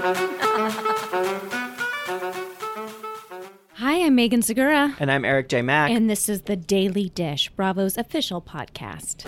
Hi, I'm Megan Segura. And I'm Eric J. Mack. And this is The Daily Dish, Bravo's official podcast.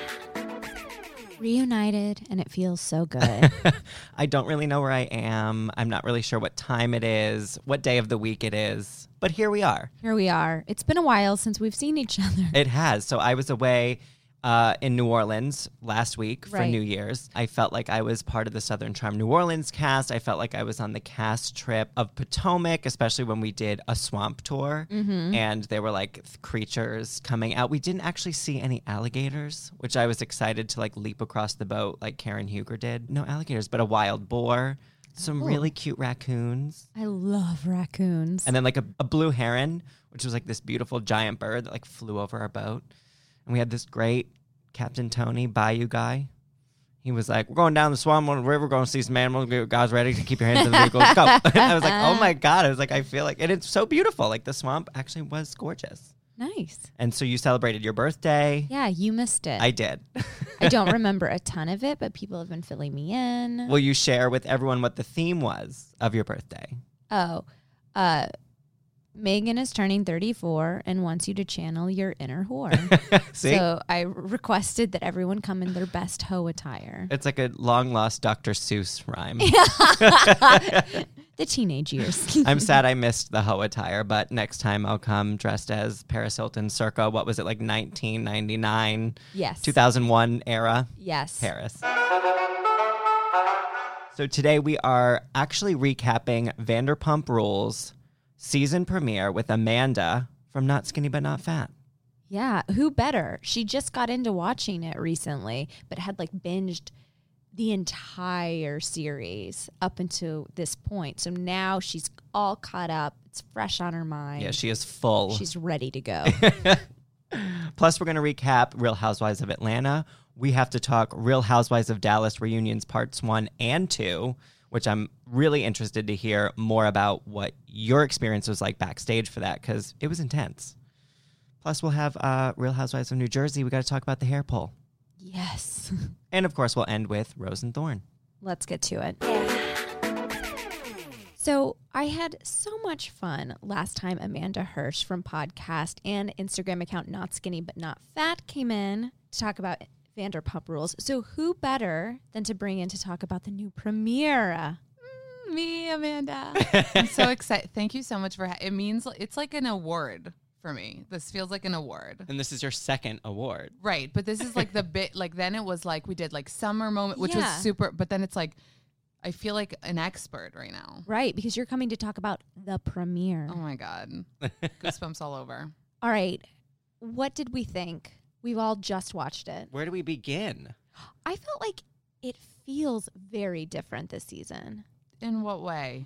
Reunited, and it feels so good. I don't really know where I am. I'm not really sure what time it is, what day of the week it is. But here we are. Here we are. It's been a while since we've seen each other. It has. So I was away in New Orleans last week for New Year's. I felt like I was part of the Southern Charm New Orleans cast. I felt like I was on the cast trip of Potomac, especially when we did a swamp tour. Mm-hmm. And there were like creatures coming out. We didn't actually see any alligators, which I was excited to like leap across the boat like Karen Huger did. No alligators, but a wild boar. Some really cute raccoons. I love raccoons. And then like a blue heron, which was like this beautiful giant bird that like flew over our boat. And we had this great Captain Tony Bayou guy. He was like, we're going down the swamp on the river, we're going to see some animals, get guys ready to keep your hands in the vehicle. Let's go. And I was like, oh my God. I was like, I feel like, and it's so beautiful. Like the swamp actually was gorgeous. Nice. And so you celebrated your birthday. Yeah, you missed it. I did. I don't remember a ton of it, but people have been filling me in. Will you share with everyone what the theme was of your birthday? Megan is turning 34 and wants you to channel your inner whore. See? So I requested that everyone come in their best hoe attire. It's like a long-lost Dr. Seuss rhyme. The teenage years. I'm sad I missed the hoe attire, but next time I'll come dressed as Paris Hilton circa, what was it, like 1999? Yes. 2001 era? Yes. Paris. So today we are actually recapping Vanderpump Rules season premiere with Amanda from Not Skinny But Not Fat. Yeah, who better? She just got into watching it recently, but had like binged the entire series up until this point. So now she's all caught up. It's fresh on her mind. Yeah, she is full. She's ready to go. Plus, we're going to recap Real Housewives of Atlanta. We have to talk Real Housewives of Dallas reunions parts 1 and 2, which I'm really interested to hear more about what your experience was like backstage for that, because it was intense. Plus, we'll have Real Housewives of New Jersey. We got to talk about the hair pull. Yes. And, of course, we'll end with Rose and Thorn. Let's get to it. So I had so much fun last time Amanda Hirsch from podcast and Instagram account Not Skinny But Not Fat came in to talk about Vanderpump Rules. So who better than to bring in to talk about the new premiere? Me, Amanda. I'm so excited. Thank you so much for it means it's like an award for me. This feels like an award. And this is your second award. Right. But this is like the bit, like then it was like we did like summer moment, which was super, but then it's like, I feel like an expert right now. Right. Because you're coming to talk about the premiere. Oh my God. Goosebumps all over. All right. What did we think? We've all just watched it. Where do we begin? I felt like it feels very different this season. In what way?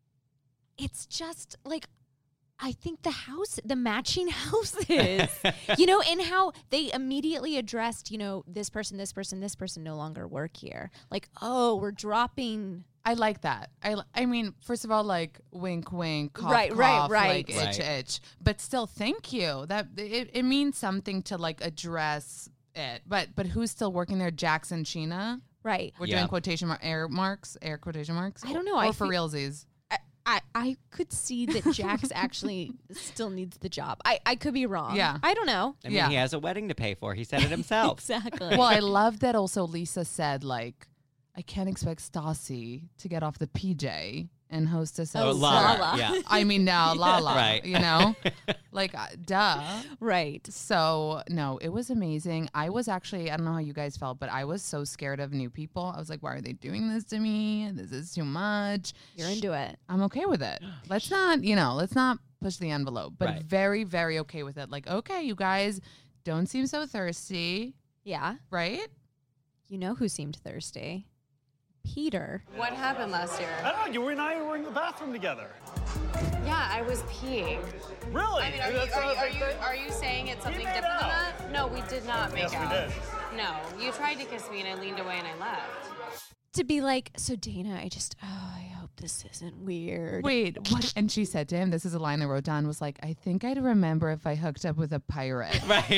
It's just like, I think the matching houses, you know, and how they immediately addressed, you know, this person no longer work here. Like, oh, we're dropping. I like that. I mean, first of all, like wink, wink, cough, right, cough, right. like itch, itch. But still, thank you. That it means something to like address it. But who's still working there? Jackson, Sheena, right? We're doing quotation air quotation marks. I don't know. Or for realsies. I could see that Jax actually still needs the job. I could be wrong. Yeah. I don't know. I mean, he has a wedding to pay for. He said it himself. Exactly. Well, I love that also Lisa said, like, I can't expect Stassi to get off the PJ and hostess. Oh, Lala. Yeah. I mean, now Lala, Right. you know? Like, duh. Right. So, no, it was amazing. I was actually, I don't know how you guys felt, but I was so scared of new people. I was like, why are they doing this to me? This is too much. You're into it. I'm okay with it. Let's not push the envelope, but very, very okay with it. Like, okay, you guys don't seem so thirsty. Yeah. Right? You know who seemed thirsty? Peter. What happened last year? I don't know. You and I were in the bathroom together. Yeah, I was peeing. Really? I mean, are you saying it's something We made different than out. that? No, we did not make Yes, out. we did. No, you tried to kiss me and I leaned away and I left. To be like, so Dana, I hope this isn't weird. Wait, what? And she said to him, this is a line I wrote down, was like, I think I'd remember if I hooked up with a pirate. Right.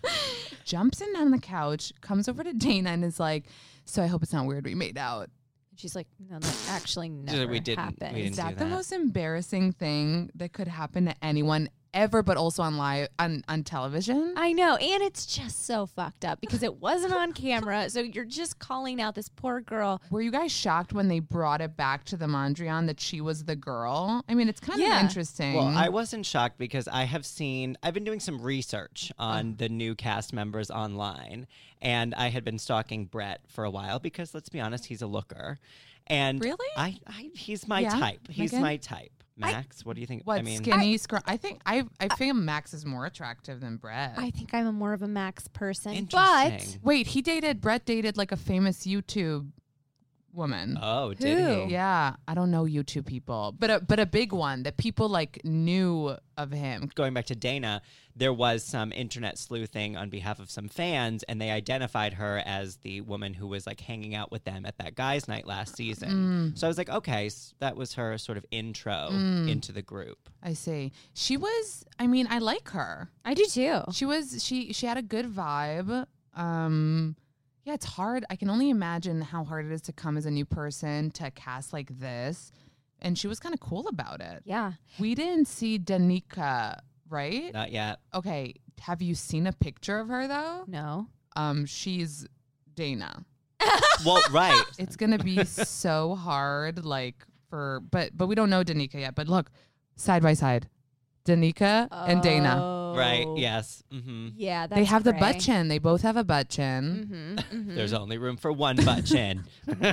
Jumps in on the couch, comes over to Dana and is like, so I hope it's not weird we made out. And she's like, no, that actually never We didn't happened. do Is that the that. most embarrassing thing that could happen to anyone ever, but also on television? I know, and it's just so fucked up because it wasn't on camera, so you're just calling out this poor girl. Were you guys shocked when they brought it back to the Mondrian that she was the girl? I mean, it's kind of interesting. Well, I wasn't shocked because I've been doing some research on the new cast members online, and I had been stalking Brett for a while because, let's be honest, he's a looker. And Really? he's my Yeah? type. He's Megan? my type. Max, what do you think? What, skinny, I think I think Max is more attractive than Brett. I think I'm more of a Max person, Interesting. Wait, Brett dated like a famous YouTube woman. Oh, did he? Yeah, I don't know YouTube people, but a big one that people like knew of him. Going back to Dana, there was some internet sleuthing on behalf of some fans, and they identified her as the woman who was like hanging out with them at that guys' night last season. So I was like, okay, that was her sort of intro into the group. I see. She was. I mean, I like her. I do too. She had a good vibe. Yeah, it's hard. I can only imagine how hard it is to come as a new person to a cast like this. And she was kind of cool about it. Yeah. We didn't see Danica, right? Not yet. Okay. Have you seen a picture of her though? No. She's Dana. Well, right. It's gonna be so hard, like but we don't know Danica yet. But look, side by side, Danica and Dana. Right. Yes. Mm-hmm. Yeah, that's They have the gray. butt chin. They both have a butt chin. There's only room for one butt chin.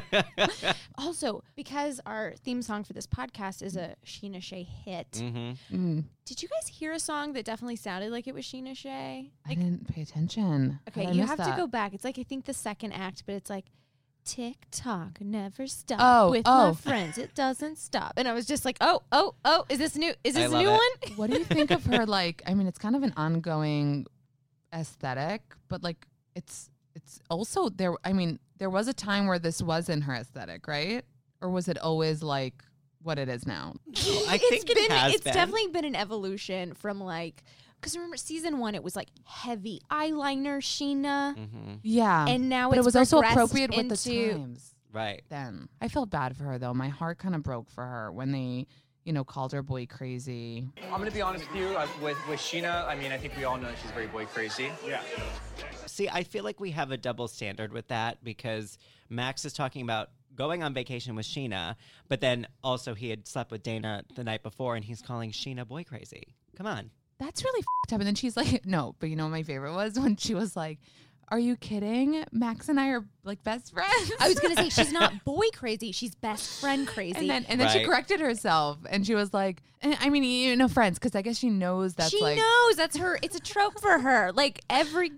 Also, because our theme song for this podcast is a Sheena Shea hit, Mm-hmm. did you guys hear a song that definitely sounded like it was Sheena Shea? I didn't pay attention. Okay, How'd I you miss have to that? go back. It's like, I think the second act, but it's like, tick tock, never stop. Oh, with my friends, it doesn't stop. And I was just like, oh, is this new? Is I this a love new it. one? What do you think of her? Like, I mean, it's kind of an ongoing aesthetic, but like, it's also there. I mean, there was a time where this wasn't her aesthetic, right? Or was it always like what it is now? I think it has It's been. definitely been an evolution from like, because remember season 1, it was like heavy eyeliner Sheena, Yeah, and now but it's it was also progressed appropriate with the into- times. Right. Then I felt bad for her though. My heart kind of broke for her when they, called her boy crazy. I'm gonna be honest with you. With Sheena, I mean, I think we all know she's very boy crazy. Yeah. See, I feel like we have a double standard with that because Max is talking about going on vacation with Sheena, but then also he had slept with Dana the night before and he's calling Sheena boy crazy. Come on. That's really f***ed up. And then she's like, no, but what my favorite was when she was like, are you kidding? Max and I are like best friends. I was gonna say she's not boy crazy, she's best friend crazy. And then she Right. corrected herself and she was like, I mean, friends, because I guess she knows that's she like. knows that's her. It's a trope for her. Like every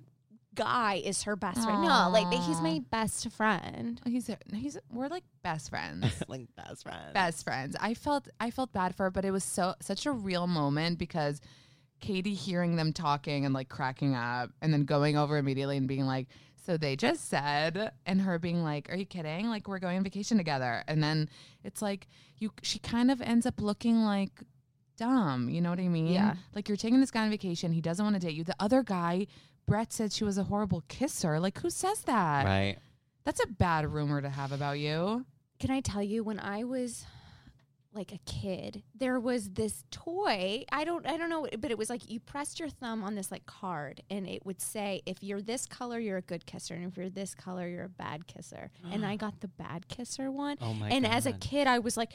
guy is her best friend. No, like he's my best friend. We're like best friends. Like best friend. Best friends. I felt bad for her, but it was such a real moment because Katie hearing them talking and like cracking up and then going over immediately and being like, so they just said, and her being like, are you kidding? Like, we're going on vacation together. And then it's like she kind of ends up looking like dumb. You know what I mean? Yeah. Like, you're taking this guy on vacation. He doesn't want to date you. The other guy, Brett, said she was a horrible kisser. Like, who says that? Right. That's a bad rumor to have about you. Can I tell you, when I was like a kid, there was this toy. I don't know, but it was like you pressed your thumb on this like card and it would say, if you're this color, you're a good kisser. And if you're this color, you're a bad kisser. And I got the bad kisser one. Oh my And as a God. kid, I was like,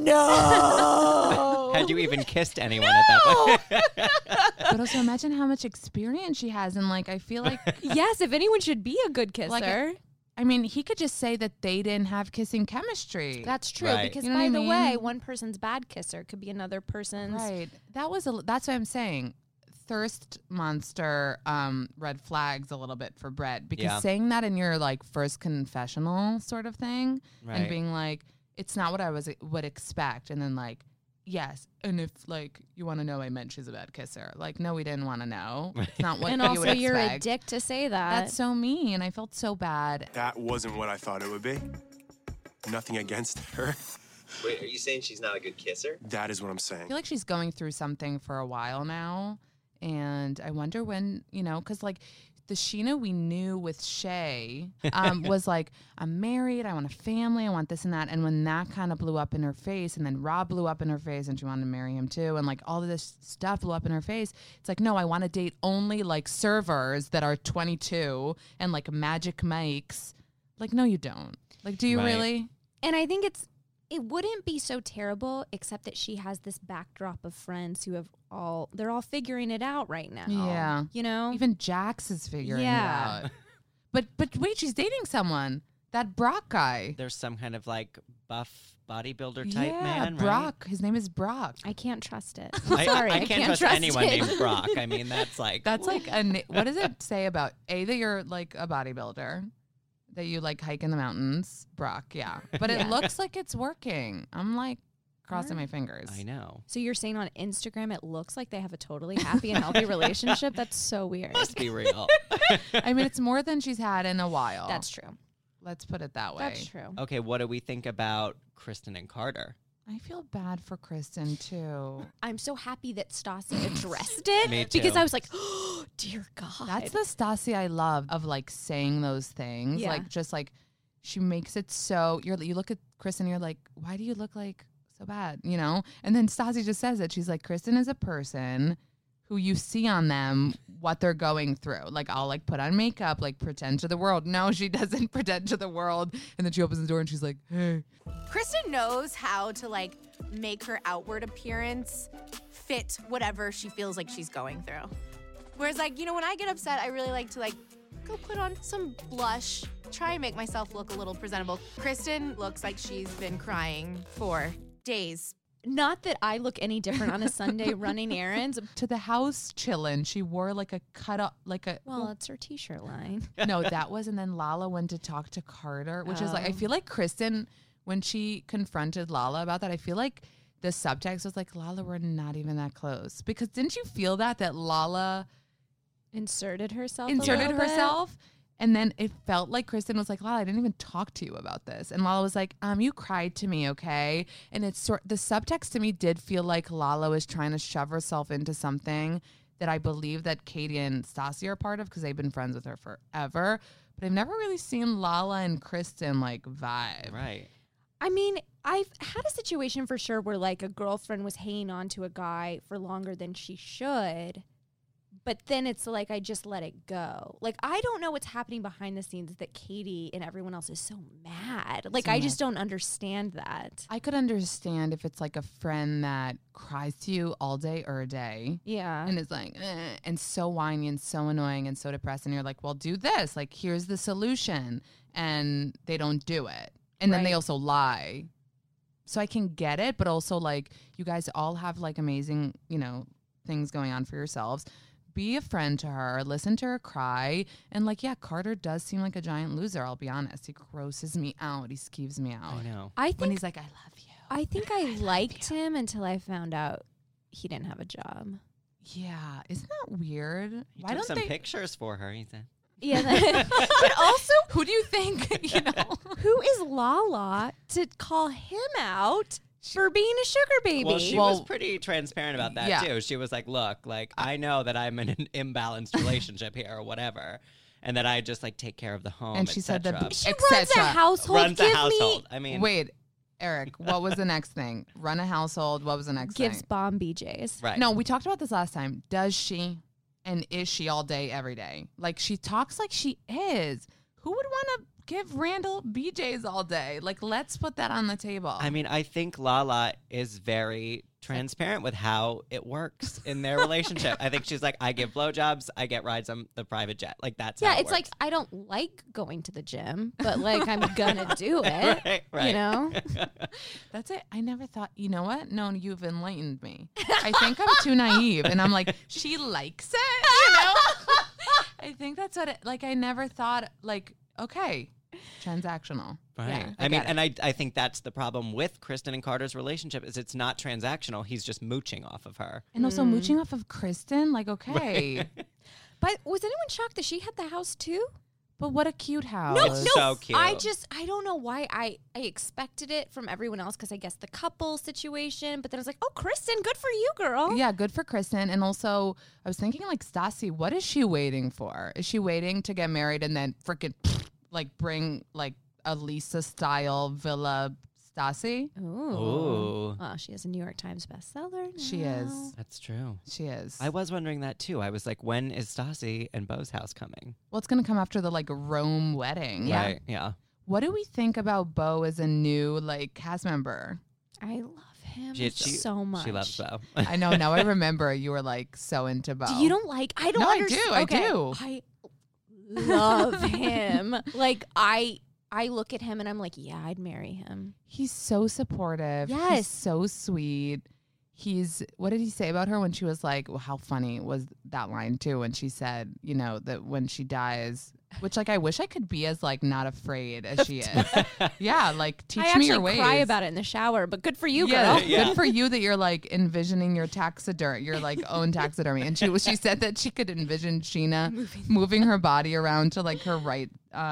no. Had you even kissed anyone at that point? But also imagine how much experience she has. And like, I feel like, Yes, if anyone should be a good kisser. Like I mean, he could just say that they didn't have kissing chemistry. That's true. Right. Because You know by what I the mean? way, one person's bad kisser could be another person's. right. That's what I'm saying. Thirst monster red flags a little bit for Brett because Yeah. saying that in your like first confessional sort of thing Right. and being like, it's not what I would expect, and then like, yes, and if like you want to know, I meant she's a bad kisser. Like, no, we didn't want to know. It's not what And you also, would you're a expect. dick to say that. That's so mean. I felt so bad. That wasn't what I thought it would be. Nothing against her. Wait, are you saying she's not a good kisser? That is what I'm I saying. feel like she's going through something for a while now. And I wonder when, because like the Sheena we knew with Shay was like, I'm married, I want a family, I want this and that. And when that kind of blew up in her face, and then Rob blew up in her face and she wanted to marry him too, and like all of this stuff blew up in her face, it's like, no, I want to date only like servers that are 22 and like Magic Mikes. Like, no, you don't. Like, do you Right. really? And I think it wouldn't be so terrible, except that she has this backdrop of friends who they're all figuring it out right now. Yeah. You know? Even Jax is figuring Yeah. it out. But wait, she's dating someone. That Brock guy. There's some kind of like buff bodybuilder type yeah, man, right? Brock. His name is Brock. I can't trust it. I'm sorry. I can't trust anyone it. named Brock. I mean, that's like That's like what does it say about that you're like a bodybuilder, that you like hike in the mountains? Brock, yeah. But Yeah. it looks like it's working. I'm like crossing my fingers. I know. So you're saying on Instagram it looks like they have a totally happy and healthy relationship? That's so weird. Must be real. I mean, it's more than she's had in a while. That's true. Let's put it that way. That's true. Okay, what do we think about Kristen and Carter? I feel bad for Kristen too. I'm so happy that Stassi addressed it Me too. because I was like, oh, dear God. That's the Stassi I love, of like saying those things. Yeah. Like just like she makes it so you look at Kristen and you're like, why do you look like so bad? You know? And then Stassi just says it. She's like, Kristen is a person who you see on them what they're going through. Like, I'll like put on makeup, like pretend to the world. No, she doesn't pretend to the world. And then she opens the door and she's like, hey. Kristen knows how to like make her outward appearance fit whatever she feels like she's going through. Whereas like, you know, when I get upset, I really like to like go put on some blush, try and make myself look a little presentable. Kristen looks like she's been crying for days. Not that I look any different on a Sunday running errands. To the house chillin', she wore like a cut up, like a. Well, it's her t-shirt line. No, that was, and then Lala went to talk to Carter, which is like, I Oh. feel like Kristen, when she confronted Lala about that, I feel like the subtext was like, Lala, we're not even that close. Because didn't you feel that Lala Inserted herself. inserted herself? And then it felt like Kristen was like, Lala, I didn't even talk to you about this. And Lala was like, you cried to me, okay? And it's the subtext to me did feel like Lala was trying to shove herself into something that I believe that Katie and Stassi are part of because they've been friends with her forever. But I've never really seen Lala and Kristen like vibe. Right. I mean, I've had a situation for sure where like a girlfriend was hanging on to a guy for longer than she should. But then it's like, I just let it go. Like, I don't know what's happening behind the scenes that Katie and everyone else is so mad. Like, So I just don't understand that. I could understand if it's like a friend that cries to you all day or a day. Yeah. And is like, and so whiny and so annoying and so depressed. And you're like, well, do this. Like, here's the solution. And they don't do it. And then they Right. also lie. So I can get it. But also, like, you guys all have, like, amazing, you know, things going on for yourselves. Be a friend to her. Listen to her cry. And, like, yeah, Carter does seem like a giant loser. I'll be honest. He grosses me out. He skeeves me out. I know. I When think he's like, I love you. I think I liked him until I found out he didn't have a job. Yeah. Isn't that weird? He Why took don't some they? pictures for her, he said. Yeah. But also, Who do you think, you know? who is Lala to call him out for being a sugar baby? Well, she was pretty transparent about that yeah. too. She was like, "Look, like I know that I'm in an imbalanced relationship here, or whatever, and that I just like take care of the home." And she said that etc." she et runs a cetera. household. runs a Give household. me I mean, Wait, Eric, what was the next thing? Run a household. What was the next gives thing? bomb BJs. right? No, we talked about this last time. Does she and is she all day, every day? Like, she talks like she is. Who would want to give Randall BJs all day? Like, let's put that on the table. I mean, I think Lala is very transparent with how it works in their relationship. I think she's like, I give blowjobs, I get rides on the private jet. Like that's Yeah, how it it's like works. I don't like going to the gym, but like I'm gonna do it. Right, right. You know? That's it. I never thought, you know what? No, you've enlightened me. I think I'm too naive. And I'm like, she likes it, you know? I think that's what it, like, I never thought, like, okay, transactional. Right. Yeah, I mean, get it. and I think that's the problem with Kristen and Carter's relationship is it's not transactional. He's just mooching off of her. And also mooching off of Kristen, like, okay. But was anyone shocked that she had the house too? But what a cute house. No, So cute. I don't know why I expected it from everyone else because I guess the couple situation. But then I was like, oh, Kristen, good for you, girl. Yeah, good for Kristen. And also, I was thinking like Stassi, what is she waiting for? Is she waiting to get married and then freaking like bring like a Lisa style villa Stassi? Ooh. Oh, she is a New York Times bestseller now. She is. That's true. She is. I was wondering that too. I was like, when is Stassi and Beau's house coming? Well, it's going to come after the like Rome wedding. Right. Yeah. What do we think about Beau as a new like cast member? I love him She- so much. She loves Beau. I know. Now I remember you were like so into Beau. You don't like? I don't No, I understand. do, I Okay, do. I love him. Like I look at him and I'm like, yeah, I'd marry him. He's so supportive. He's Yes. so sweet. What did he say about her when she was like, well, how funny was that line too when she said, you know, that when she dies, which like I wish I could be as like not afraid as she is. Yeah, like teach I me your actually ways. cry about it in the shower, but good for you, Yeah, girl. Yeah. good for you that you're like envisioning your your like own taxidermy. And she said that she could envision Sheena moving her body around to like her right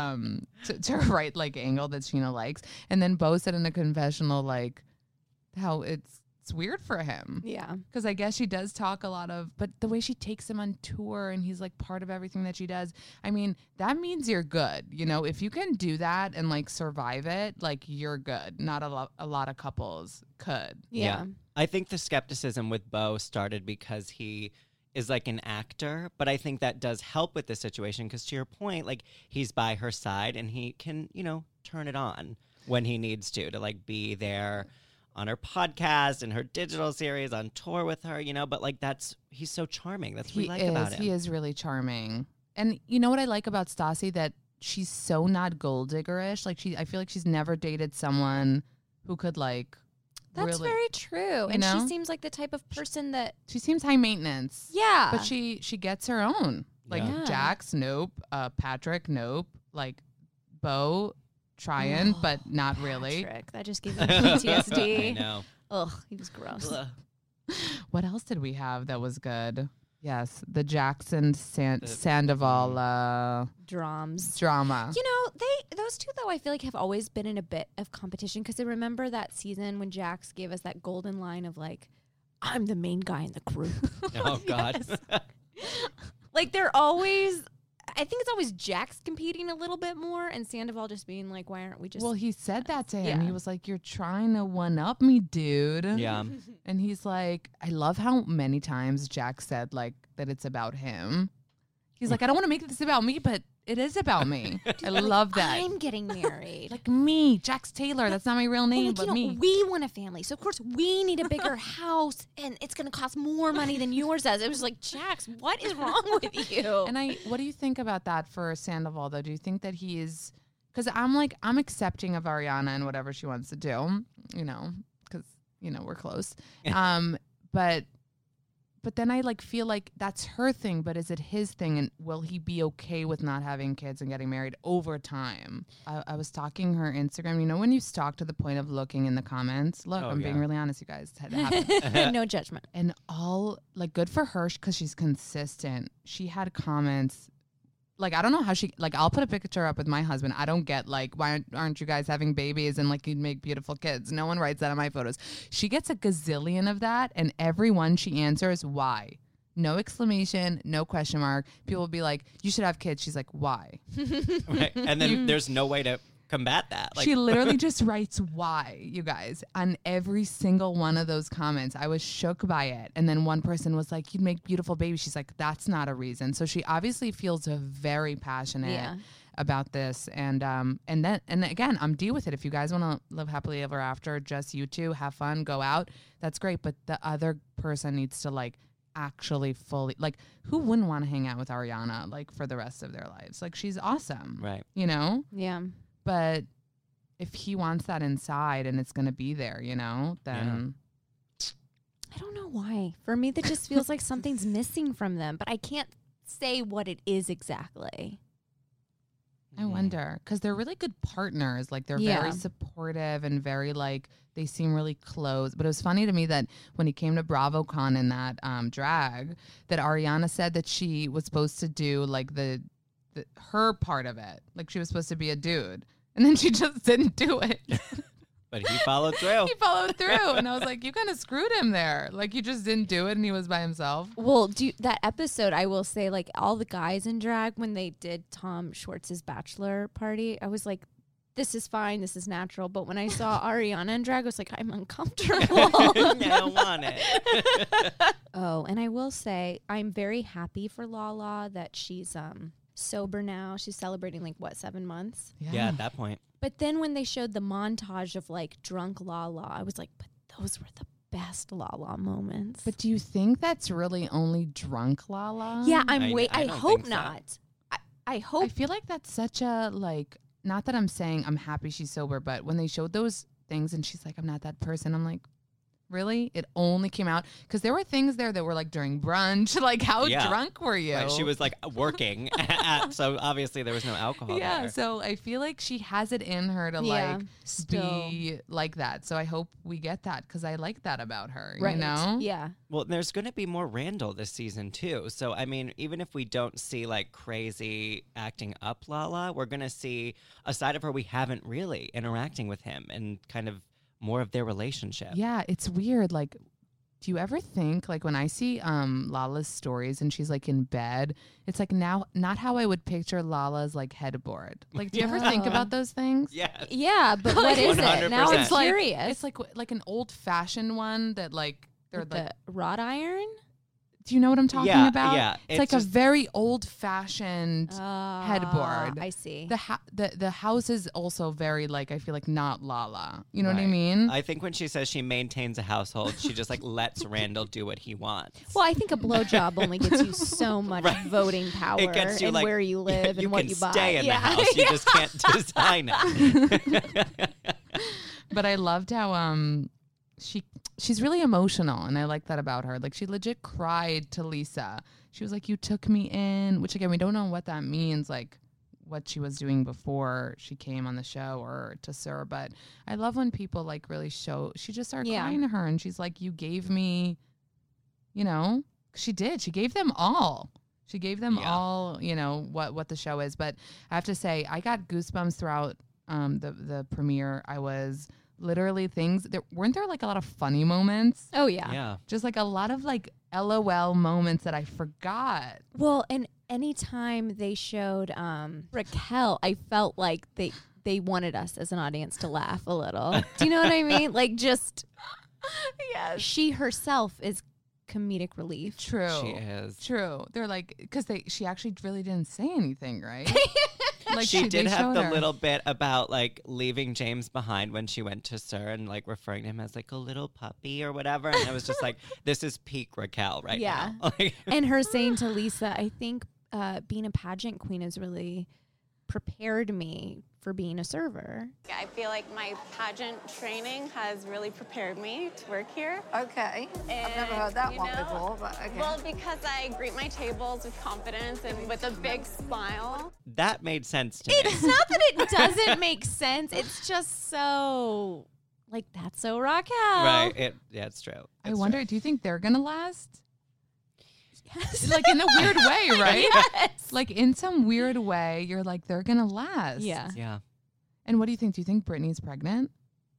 to her right like angle that Sheena likes. And then Beau said in a confessional like how it's weird for him. Yeah. Because I guess she does talk a lot but the way she takes him on tour and he's like part of everything that she does, I mean, that means you're good. You know, if you can do that and like survive it, like you're good. Not a lot of couples could. Yeah. I think the skepticism with Beau started because he is like an actor, but I think that does help with the situation because to your point, like he's by her side and he can, you know, turn it on when he needs to like be there on her podcast and her digital series on tour with her, you know, but like he's so charming. That's what we like about him. He is really charming. And you know what I like about Stassi? That she's so not gold diggerish. Like I feel like she's never dated someone who could like That's really, very true. And know? she seems like the type of person that she seems high maintenance. yeah. But she gets her own. Like Yeah. Jax, nope. Patrick, nope. Like Beau, trying, but not really. Patrick, that just gave me PTSD. I know. Ugh, he was gross. Ugh. What else did we have that was good? Yes, the Jackson Sandoval Drums. drama. You know, those two though I feel like have always been in a bit of competition because I remember that season when Jax gave us that golden line of like, I'm the main guy in the group. Oh God. Like they're always I think it's always Jax competing a little bit more and Sandoval just being like, why aren't we just Well, he said that to him. Yeah. He was like, you're trying to one-up me, dude. Yeah. And he's like, I love how many times Jack said like that it's about him. He's like, I don't want to make this about me, but it is about me. I love that. I'm getting married. Like me, Jax Taylor. That's not my real name, Like, but you know, me. we want a family. So, of course, we need a bigger house, and it's going to cost more money than yours does. It was like, Jax, what is wrong with you? And what do you think about that for Sandoval, though? Do you think that he is, because I'm accepting of Ariana and whatever she wants to do, you know, because, you know, we're close. But then I like feel like that's her thing, but is it his thing? And will he be okay with not having kids and getting married over time? I was stalking her Instagram. You know when you stalk to the point of looking in the comments? Look, I'm being really honest, you guys. It happened. No judgment. And all, like, good for her because she's consistent. She had comments. Like, I don't know how I'll put a picture up with my husband. I don't get, like, why aren't you guys having babies and, like, you'd make beautiful kids. No one writes that on my photos. She gets a gazillion of that, and every one she answers, why? No exclamation, no question mark. People will be like, you should have kids. She's like, why? Right. And then there's no way to combat that. Like, she literally just writes why, you guys, on every single one of those comments. I was shook by it. And then one person was like, you'd make beautiful babies. She's like, that's not a reason. So she obviously feels very passionate about this. And again, I'm deal with it. If you guys want to live happily ever after, just you two, have fun, go out, that's great. But the other person needs to like actually fully, like, who wouldn't want to hang out with Ariana like for the rest of their lives? Like, she's awesome. right. You know? Yeah. But if he wants that inside and it's going to be there, you know, then I don't know why. For me, that just feels like something's missing from them, but I can't say what it is exactly. I wonder, because they're really good partners. Like, they're very supportive and very, like, they seem really close. But it was funny to me that when he came to BravoCon in that drag, that Ariana said that she was supposed to do, like, the her part of it. Like she was supposed to be a dude, and then she just didn't do it. But he followed through. He followed through, and I was like, you kind of screwed him there. Like you just didn't do it, and he was by himself. Well, that episode, I will say, like all the guys in drag when they did Tom Schwartz's bachelor party, I was like, this is fine, this is natural. But when I saw Ariana in drag, I was like, I'm uncomfortable. I don't want it. Oh, and I will say, I'm very happy for Lala that she's sober now. She's celebrating 7 months. Yeah, at that point. But then when they showed the montage of drunk Lala, I was like, but those were the best Lala moments. But do you think that's really only drunk Lala? Yeah, I don't hope think so. not. I hope. I feel like that's such a not that I'm saying I'm happy she's sober, but when they showed those things and she's like, I'm not that person, I'm like, really? It only came out because there were things there that were during brunch. How drunk were you? Right, she was working, so obviously there was no alcohol Yeah, there. so I feel like she has it in her to be like that. So I hope we get that because I like that about her. Right. You know? Yeah. Well, there's going to be more Randall this season too. So I mean, even if we don't see crazy acting up Lala, we're going to see a side of her we haven't really interacting with him and kind of more of their relationship. Yeah, it's weird. Do you ever think when I see Lala's stories and she's in bed, it's now not how I would picture Lala's headboard. Do you ever think about those things? Yes. Yeah, but what is it? Now 100%. I'm curious. It's like an old fashioned one that they're With the wrought iron? do you know what I'm talking about? Yeah, it's a very old fashioned headboard. I see. The house is also very I feel not Lala. You know what I mean? I think when she says she maintains a household, she just lets Randall do what he wants. Well, I think a blowjob only gets you so much voting power It gets you and where you live and what you buy. You can stay in the house. You just can't design it. But I loved how she's really emotional, and I like that about her. She legit cried to Lisa. She was like, "You took me in," which again we don't know what that means, what she was doing before she came on the show or to Sir. But I love when people really show. She just started crying to her, and she's like, "You gave me," she did. She gave them all. She gave them all, what the show is. But I have to say, I got goosebumps throughout the premiere. I was literally weren't there a lot of funny moments? Oh yeah. Yeah. Just a lot of LOL moments that I forgot. Well, and anytime they showed Raquel, I felt like they wanted us as an audience to laugh a little. Do you know what I mean? Just Yes. she herself is comedic relief. True. She is. True. They're because she actually really didn't say anything, right? She did they have showed the her. little bit about leaving James behind when she went to Sir and referring to him as a little puppy or whatever. And I was just this is peak Raquel right Yeah. now. And her saying to Lisa, I think being a pageant queen has really prepared me for being a server. I feel like my pageant training has really prepared me to work here. Okay. I've never heard that one before, but okay. Well, because I greet my tables with confidence and with a big smile. That made sense to me. It's not that it doesn't make sense. It's just so that's so Raquel. Right. It's true. I It's wonder, true. do you think they're gonna last? Yes. In a weird way, right? Yes. In some weird way, you're they're gonna last. Yeah. Yeah. And what do you think? Do you think Britney's pregnant?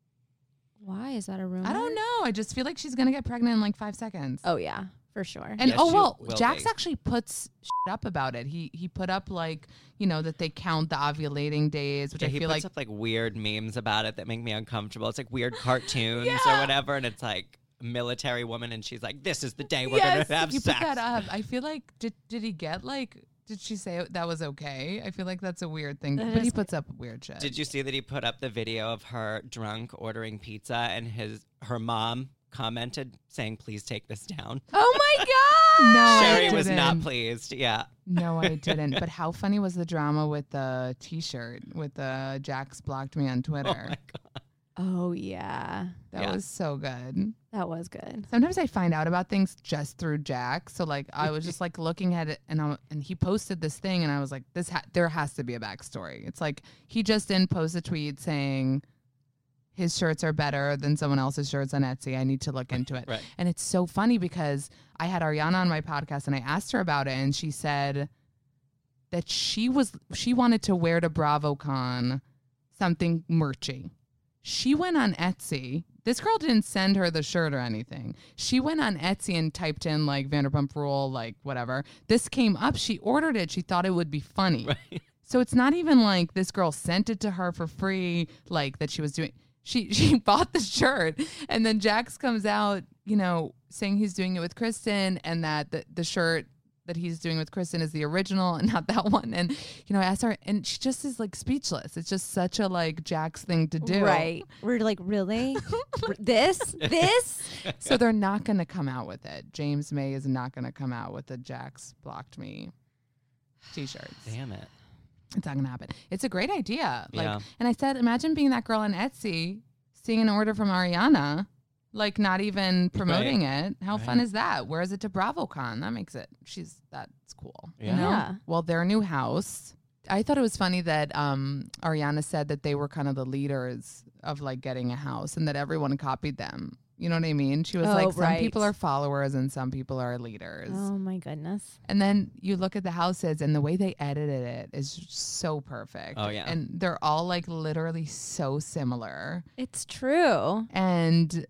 Why is that a rumor? I don't know. I just feel like she's gonna get pregnant in 5 seconds. Oh yeah, for sure. And Yes, she will Jax be. actually puts shit up about it. He put up that they count the ovulating days, which Yeah, I he feel puts like up weird memes about it that make me uncomfortable. It's weird cartoons or whatever, and it's military woman, and she's this is the day we're gonna have he sex. put that up. I feel like did he get did she say that was okay? I feel like that's a weird thing, but he puts up weird shit. Did you see that he put up the video of her drunk ordering pizza, and her mom commented saying, "Please take this down." Oh my god! No, I Sherry was not didn't. pleased. Yeah. No, I didn't. But how funny was the drama with the T-shirt with the Jax blocked me on Twitter? Oh my god. Oh yeah, That was so good. that was good. Sometimes I find out about things just through Jack. So I was just looking at it, and he posted this thing, and I was like, there has to be a backstory. It's he just didn't post a tweet saying his shirts are better than someone else's shirts on Etsy. I need to look into it. Right. And it's so funny because I had Ariana on my podcast, and I asked her about it, and she said that she wanted to wear to BravoCon something merchy. She went on Etsy. This girl didn't send her the shirt or anything. She went on Etsy and typed in like Vanderpump Rule, like whatever. This came up. She ordered it. She thought it would be funny. Right. So it's not even like this girl sent it to her for free, like that she was doing. She bought the shirt, and then Jax comes out, you know, saying he's doing it with Kristen, and that the shirt that he's doing with Kristen is the original and not that one. And, you know, I asked her, and she just is like speechless. It's just such a like Jax thing to do. Right. We're like, really? This? So they're not going to come out with it. James May is not going to come out with the Jax blocked me t-shirts. Damn it. It's not going to happen. It's a great idea. Like, Yeah. And I said, imagine being that girl on Etsy, seeing an order from Ariana, like not even promoting it. How fun is that? Where is it to BravoCon? That makes it. That's cool. Yeah. You know? Yeah. Well, their new house. I thought it was funny that Ariana said that they were kind of the leaders of like getting a house and that everyone copied them. You know what I mean? She was like, some people are followers and some people are leaders. Oh my goodness. And then you look at the houses and the way they edited it is so perfect. Oh, yeah. And they're all like literally so similar It's true. and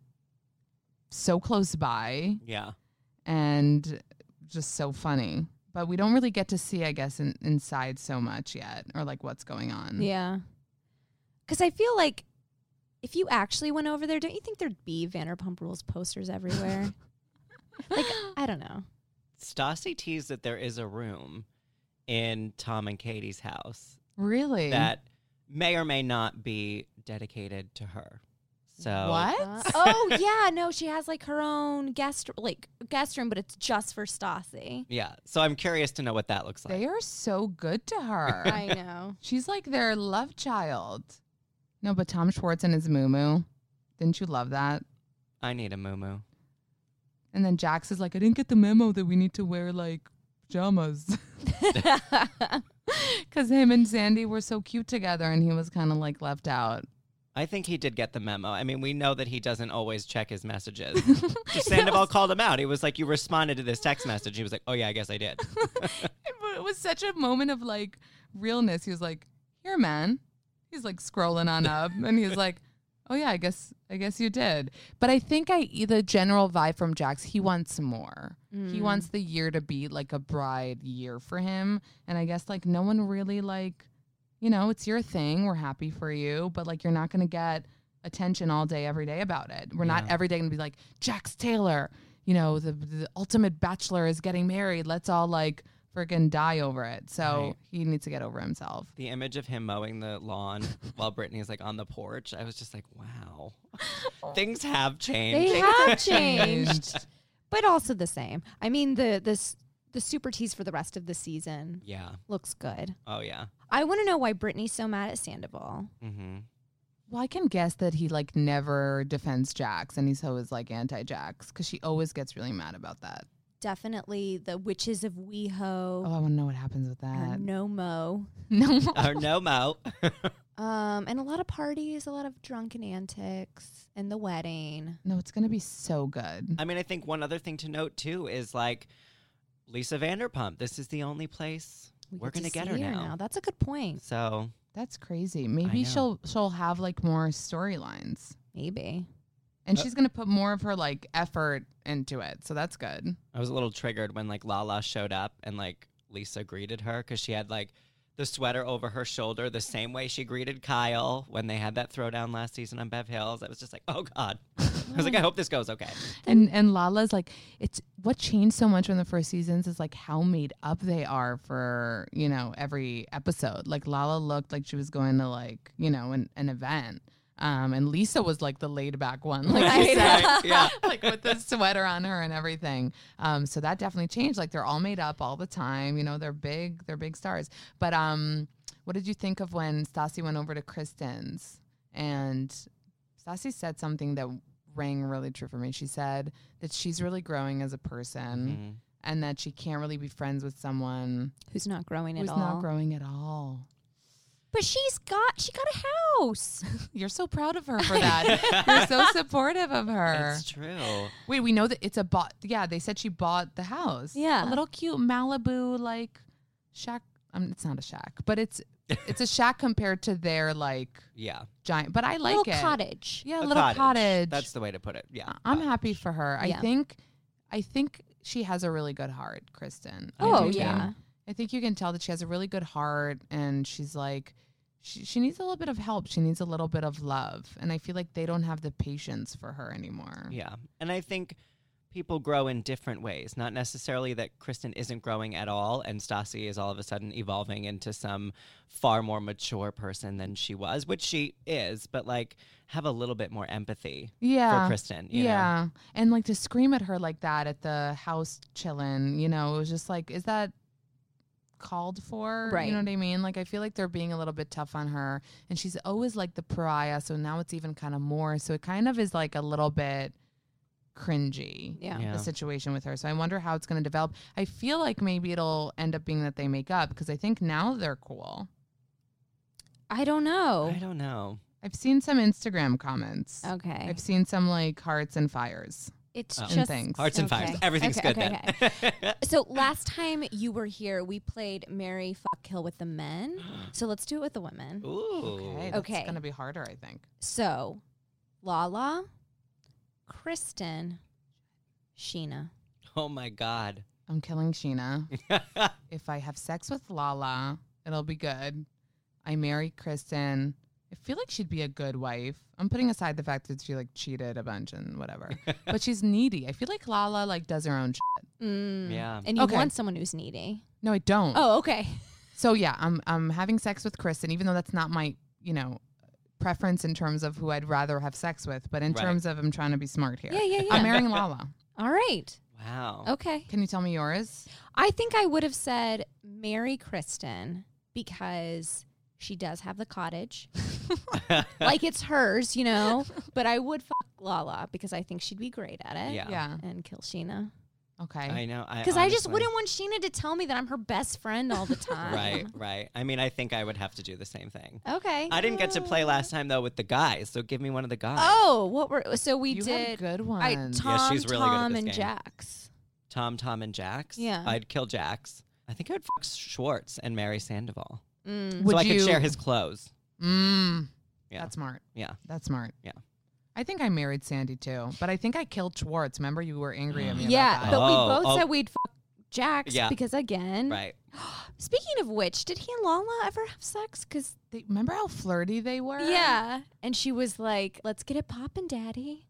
so close by Yeah. and just so funny. But we don't really get to see, I guess, inside so much yet or like what's going on. Yeah. Because I feel like if you actually went over there, don't you think there'd be Vanderpump Rules posters everywhere? Like, I don't know. Stassi teased that there is a room in Tom and Katie's house Really? that may or may not be dedicated to her. So What? Oh yeah, no, she has like her own guest room, but it's just for Stassi. Yeah. So I'm curious to know what that looks like. They are so good to her. I know. She's like their love child. No, but Tom Schwartz and his moo-moo. Didn't you love that? I need a moo-moo. And then Jax is like, I didn't get the memo that we need to wear like pajamas. Because him and Sandy were so cute together and he was kind of like left out. I think he did get the memo. I mean, we know that he doesn't always check his messages. Just Sandoval called him out. He was like, you responded to this text message. He was like, oh, yeah, I guess I did. It was such a moment of like realness. He was like, here, man. He's like scrolling on up and he's like, oh, yeah, I guess you did. But I think the general vibe from Jax, he wants more. He wants the year to be like a bride year for him. And I guess like no one really like, you know, it's your thing. We're happy for you. But like you're not going to get attention all day, every day about it. We're not every day going to be like, Jax Taylor, you know, the ultimate bachelor is getting married. Let's all like freaking die over it. So he needs to get over himself. The image of him mowing the lawn while Brittany's like on the porch, I was just like, wow. Things have changed. They have changed, but also the same. I mean, the super tease for the rest of the season looks good. Oh, yeah. I want to know why Brittany's so mad at Sandoval. Mm-hmm. Well, I can guess that he like never defends Jax and he's always like anti-Jax because she always gets really mad about that. Definitely the Witches of WeHo. Oh, I want to know what happens with Or that. No Mo. No. Or no mo. And a lot of parties, a lot of drunken antics, and the wedding. No, it's going to be so good. I mean, I think one other thing to note, too, is like Lisa Vanderpump. This is the only place we're going to get her see now. That's a good point. So That's crazy. Maybe she'll have like more storylines. Maybe. And she's going to put more of her like effort into it. So that's good. I was a little triggered when like Lala showed up and like Lisa greeted her because she had like the sweater over her shoulder the same way she greeted Kyle when they had that throwdown last season on Bev Hills. I was just like, oh God. I was like, I hope this goes okay. And Lala's like, it's what changed so much from the first seasons is like how made up they are for, you know, every episode. Like Lala looked like she was going to like, you know, an event. And Lisa was like the laid back one, like you said, like with the sweater on her and everything. So that definitely changed. Like they're all made up all the time. You know, they're big stars. But what did you think of when Stassi went over to Kristen's and Stassi said something that rang really true for me. She said that she's really growing as a person and that she can't really be friends with someone who's not growing at all. Who's not growing at all. But she got a house. You're so proud of her for that. You're so supportive of her. It's true. Wait, we know that it's a bought. Yeah, they said she bought the house. Yeah. A little cute Malibu like shack it's not a shack, but it's a shack compared to their like giant. But I like little it. Cottage. Yeah, a little cottage. That's the way to put it. Yeah, I'm happy for her. Yeah. I think she has a really good heart, Kristen. Oh yeah. I think you can tell that she has a really good heart, and she's like, she needs a little bit of help. She needs a little bit of love, and I feel like they don't have the patience for her anymore. Yeah, and I think people grow in different ways. Not necessarily that Kristen isn't growing at all, and Stassi is all of a sudden evolving into some far more mature person than she was, which she is, but like have a little bit more empathy for Kristen. You know? And like to scream at her like that at the house chillin', it was just like, is that called for? Right. You know what I mean? Like I feel like they're being a little bit tough on her, and she's always like the pariah, so now it's even kind of more. So it kind of is like a little bit cringy, the situation with her. So I wonder how it's going to develop. I feel like maybe it'll end up being that they make up, because I think now they're cool. I don't know. I've seen some Instagram comments. Okay. I've seen some like hearts and fires. It's and just things. Hearts and fires. Everything's good then. So last time you were here, we played Marry, Fuck, Kill with the men. So let's do it with the women. Ooh. That's going to be harder, I think. So Lala, Kristen, Scheana. Oh my God. I'm killing Scheana. If I have sex with Lala, it'll be good. I marry Kristen. I feel like she'd be a good wife. I'm putting aside the fact that she like cheated a bunch and whatever, but she's needy. I feel like Lala like does her own shit. Yeah. And you want someone who's needy. No, I don't. Oh, okay. So yeah, I'm having sex with Kristen, even though that's not my, preference in terms of who I'd rather have sex with, but in terms of I'm trying to be smart here. Yeah. I'm marrying Lala. All right. Wow. Okay. Can you tell me yours? I think I would have said marry Kristen because she does have the cottage. Like it's hers, but I would fuck Lala because I think she'd be great at it. Yeah. And kill Scheana. Okay. I know. Because I just wouldn't want Scheana to tell me that I'm her best friend all the time. Right. I mean, I think I would have to do the same thing. Okay. I didn't get to play last time though with the guys, so give me one of the guys. Oh, we You did had good ones. Tom, she's really good at Tom, this and game. Jax. Tom, and Jax. Yeah. I'd kill Jax. I think I'd fuck Schwartz and marry Sandoval. Would So I could you- share his clothes. Yeah. Yeah. That's smart. Yeah. That's smart. Yeah. I think I married Sandy too, but I think I killed Schwartz. Remember, you were angry at me Yeah, about that. but we both said we'd fuck Jax Yeah. because again. Right. Speaking of which, did he and Lala ever have sex? Because Remember how flirty they were? yeah, and she was like, "Let's get it poppin', Daddy."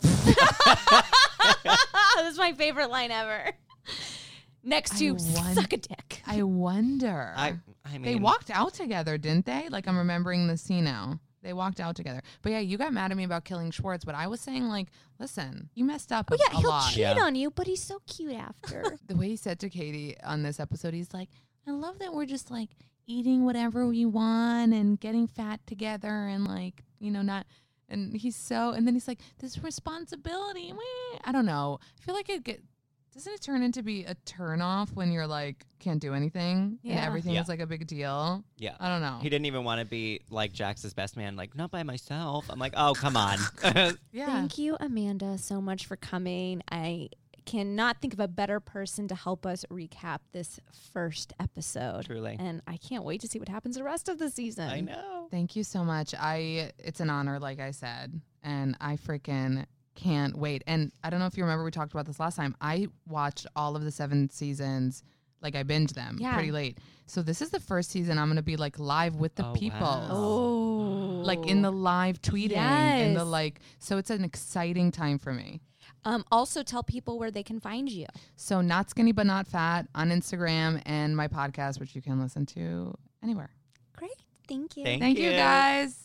That's my favorite line ever. Next to suck a dick. I wonder. I mean, they walked out together, didn't they? Like I'm remembering the scene now. They walked out together. But yeah, you got mad at me about killing Schwartz, but I was saying like, listen, you messed up Oh yeah, a he'll lot. cheat on you, but he's so cute after. The way he said to Katie on this episode, he's like, I love that we're just like eating whatever we want and getting fat together and like, not. And he's so, and then he's like, this responsibility. Meh. I don't know. I feel like doesn't it turn into be a turn off when you're like, can't do anything and everything is like a big deal? Yeah. I don't know. He didn't even want to be like Jax's best man, like, not by myself. I'm like, oh, come on. Yeah. Thank you, Amanda, so much for coming. I cannot think of a better person to help us recap this first episode. Truly. And I can't wait to see what happens the rest of the season. I know. Thank you so much. It's an honor, like I said, and I freaking can't wait. And I don't know if you remember, we talked about this last time. I watched all of the 7 seasons. Like I binged them pretty late. So this is the first season I'm going to be like live with the people. Wow. Oh. Like in the live tweeting and the like. So it's an exciting time for me. Also tell people where they can find you. So Not Skinny But Not Fat on Instagram and my podcast, which you can listen to anywhere. Great. Thank you. Thank you guys.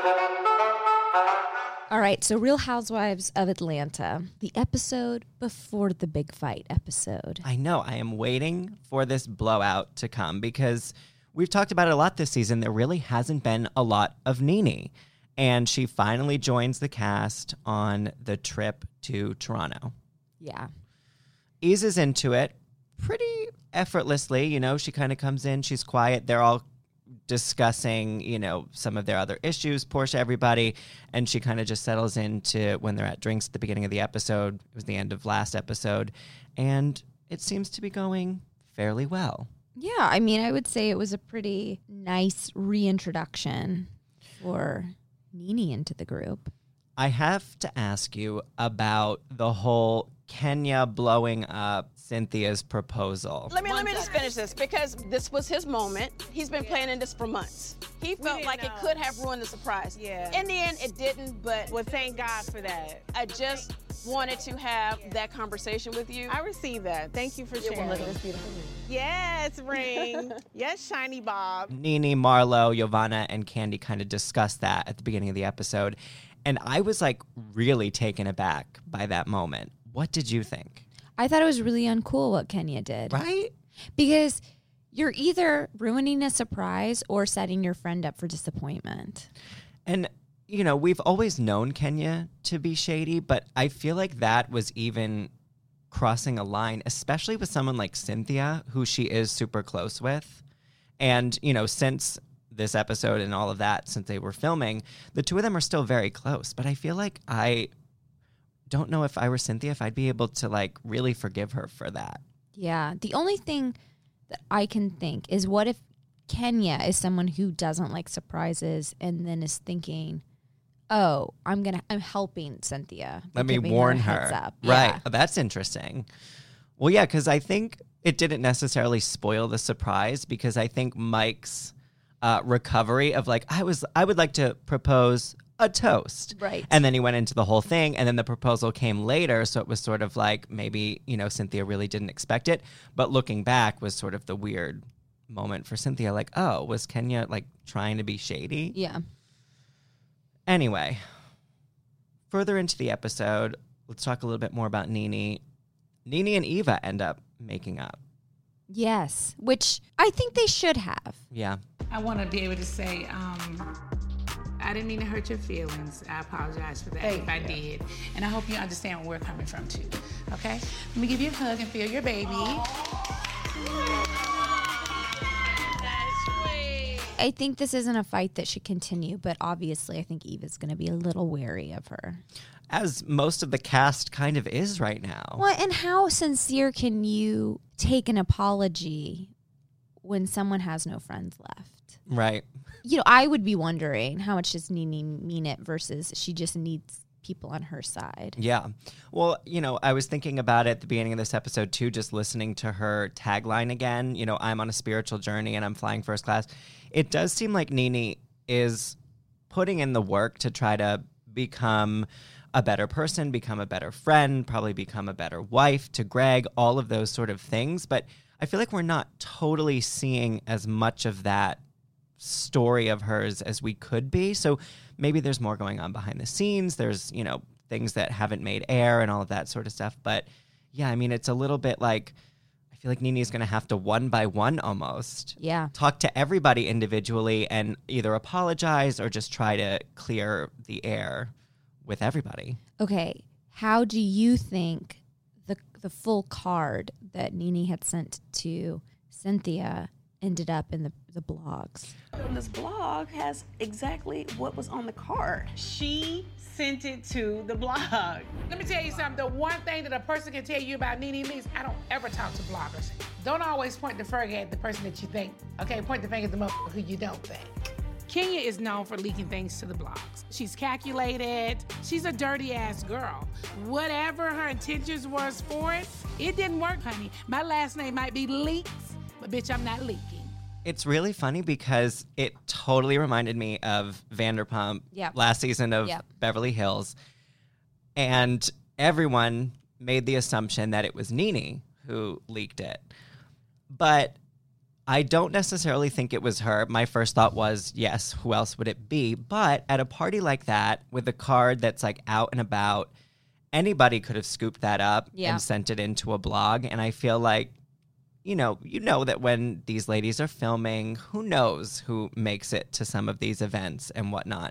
All right. So Real Housewives of Atlanta, the episode before the big fight episode. I know. I am waiting for this blowout to come because we've talked about it a lot this season. There really hasn't been a lot of Nene. And she finally joins the cast on the trip to Toronto. Yeah. Eases into it pretty effortlessly. She kind of comes in. She's quiet. They're all discussing, some of their other issues, Portia, everybody. And she kind of just settles into when they're at drinks at the beginning of the episode. It was the end of last episode. And it seems to be going fairly well. Yeah, I mean, I would say it was a pretty nice reintroduction for NeNe into the group. I have to ask you about the whole Kenya blowing up Cynthia's proposal. Let me just finish this, because this was his moment. He's been planning this for months. He felt like it could have ruined the surprise. Yeah. In the end, it didn't, but well, thank God for that. I just wanted to have that conversation with you. I received that. Thank you for sharing. Look at this beautiful ring. Yes, ring. Yes, shiny Bob. NeNe, Marlo, Giovanna, and Candy kind of discussed that at the beginning of the episode. And I was like really taken aback by that moment. What did you think? I thought it was really uncool what Kenya did. Right? Because you're either ruining a surprise or setting your friend up for disappointment. And, you know, we've always known Kenya to be shady, but I feel like that was even crossing a line, especially with someone like Cynthia, who she is super close with. And, you know, since this episode and all of that, since they were filming, the two of them are still very close. But I feel like I don't know if I were Cynthia, if I'd be able to like really forgive her for that. Yeah. The only thing that I can think is, what if Kenya is someone who doesn't like surprises and then is thinking, oh, I'm helping Cynthia. Let me warn her. Heads up. Right. Yeah. Oh, that's interesting. Well, yeah, because I think it didn't necessarily spoil the surprise, because I think Mike's recovery of like, I would like to propose a toast. Right. And then he went into the whole thing, and then the proposal came later. So it was sort of like maybe, you know, Cynthia really didn't expect it. But looking back was sort of the weird moment for Cynthia. Like, oh, was Kenya like trying to be shady? Yeah. Anyway, further into the episode, let's talk a little bit more about NeNe. NeNe and Eva end up making up. Yes, which I think they should have. Yeah. I want to be able to say, I didn't mean to hurt your feelings. I apologize for that if I did. And I hope you understand where we're coming from, too. Okay? Let me give you a hug and feel your baby. I think this isn't a fight that should continue, but obviously I think Eva's going to be a little wary of her. As most of the cast kind of is right now. Well, and how sincere can you take an apology when someone has no friends left? Right. You know, I would be wondering, how much does NeNe mean it versus she just needs people on her side? Yeah. Well, you know, I was thinking about it at the beginning of this episode too, just listening to her tagline again. You know, I'm on a spiritual journey and I'm flying first class. It does seem like NeNe is putting in the work to try to become a better person, become a better friend, probably become a better wife to Greg, all of those sort of things. But I feel like we're not totally seeing as much of that story of hers as we could be. So maybe there's more going on behind the scenes. There's, you know, things that haven't made air and all of that sort of stuff. But yeah, I mean, it's a little bit like, I feel like NeNe's going to have to one by one almost talk to everybody individually and either apologize or just try to clear the air with everybody. Okay. How do you think the full card that NeNe had sent to Cynthia ended up in the blogs? This blog has exactly what was on the card. She sent it to the blog. Let me tell you something. The one thing that a person can tell you about NeNe Leakes, I don't ever talk to bloggers. Don't always point the finger at the person that you think. Okay, point the finger at the motherfucker who you don't think. Kenya is known for leaking things to the blogs. She's calculated. She's a dirty-ass girl. Whatever her intentions was for it, it didn't work, honey. My last name might be Leakes, but bitch, I'm not leaking. It's really funny because it totally reminded me of Vanderpump last season of Beverly Hills. And everyone made the assumption that it was NeNe who leaked it. But I don't necessarily think it was her. My first thought was, yes, who else would it be? But at a party like that, with a card that's like out and about, anybody could have scooped that up and sent it into a blog. And I feel like, you know that when these ladies are filming, who knows who makes it to some of these events and whatnot.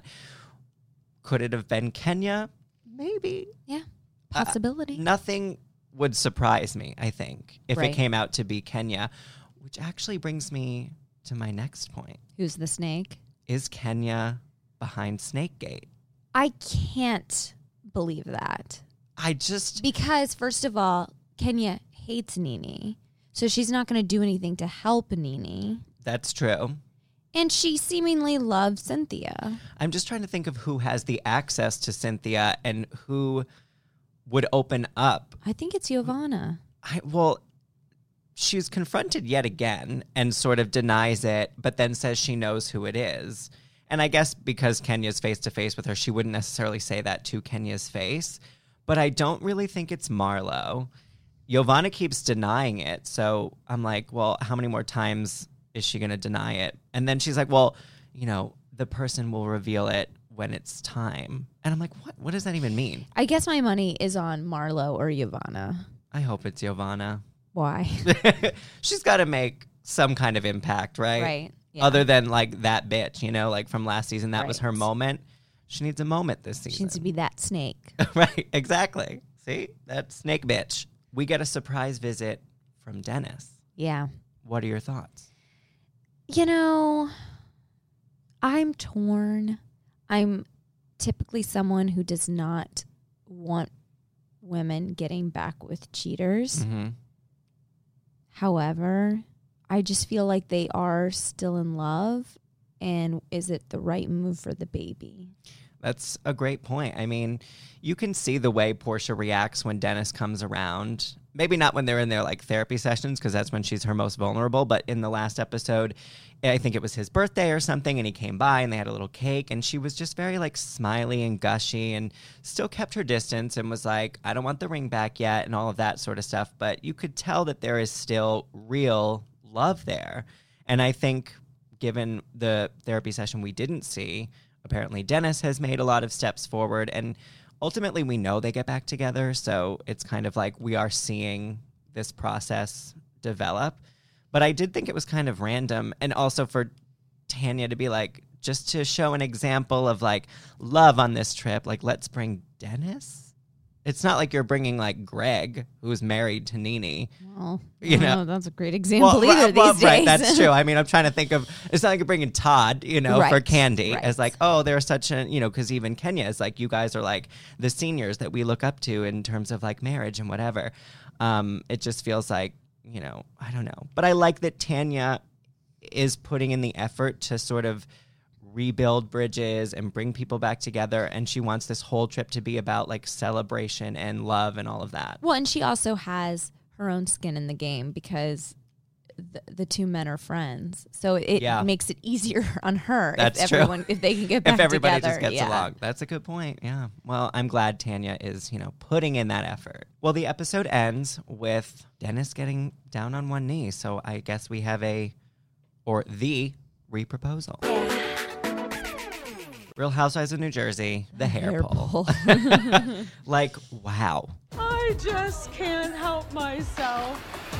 Could it have been Kenya? Maybe. Yeah, possibility. Nothing would surprise me, I think, if it came out to be Kenya. Which actually brings me to my next point. Who's the snake? Is Kenya behind Snakegate? I can't believe that. Because, first of all, Kenya hates NeNe. So she's not going to do anything to help Nene. That's true. And she seemingly loves Cynthia. I'm just trying to think of who has the access to Cynthia and who would open up. I think it's Giovanna. Well, she's confronted yet again and sort of denies it, but then says she knows who it is. And I guess because Kenya's face-to-face with her, she wouldn't necessarily say that to Kenya's face. But I don't really think it's Marlo. Giovanna keeps denying it. So I'm like, well, how many more times is she going to deny it? And then she's like, well, you know, the person will reveal it when it's time. And I'm like, what? What does that even mean? I guess my money is on Marlo or Giovanna. I hope it's Giovanna. Why? She's got to make some kind of impact, right? Right. Yeah. Other than like that bitch, you know, like from last season, that was Right. her moment. She needs a moment this season. She needs to be that snake. Right, exactly. See? That snake bitch. We get a surprise visit from Dennis. Yeah. What are your thoughts? You know, I'm torn. I'm typically someone who does not want women getting back with cheaters. Mm-hmm. However, I just feel like they are still in love. And is it the right move for the baby? That's a great point. I mean, you can see the way Portia reacts when Dennis comes around. Maybe not when they're in their like therapy sessions, because that's when she's her most vulnerable. But in the last episode, I think it was his birthday or something, and he came by and they had a little cake, and she was just very like smiley and gushy and still kept her distance and was like, I don't want the ring back yet and all of that sort of stuff. But you could tell that there is still real love there. And I think given the therapy session we didn't see, apparently Dennis has made a lot of steps forward, and ultimately we know they get back together. So it's kind of like we are seeing this process develop. But I did think it was kind of random. And also for Tanya to be like, just to show an example of like love on this trip, like let's bring Dennis. It's not like you're bringing like Greg, who's married to Nene. Well, you know, that's a great example either these days. Right, that's true. I mean, I'm trying to think of, it's not like you're bringing Todd, you know, for Right, Candy right. as like, oh, they're such a, you know, because even Kenya is like, you guys are like the seniors that we look up to in terms of like marriage and whatever. It just feels like, you know, I don't know. But I like that Tanya is putting in the effort to sort of rebuild bridges and bring people back together. And she wants this whole trip to be about like celebration and love and all of that. Well, and she also has her own skin in the game because the two men are friends. So it makes it easier on her That's if true. everyone, if they can get back if everybody together. just gets along. That's a good point. Yeah. Well, I'm glad Tanya is, you know, putting in that effort. Well, the episode ends with Dennis getting down on one knee. So I guess we have the re-proposal. Real Housewives of New Jersey, the hair pull. Like, wow. I just can't help myself.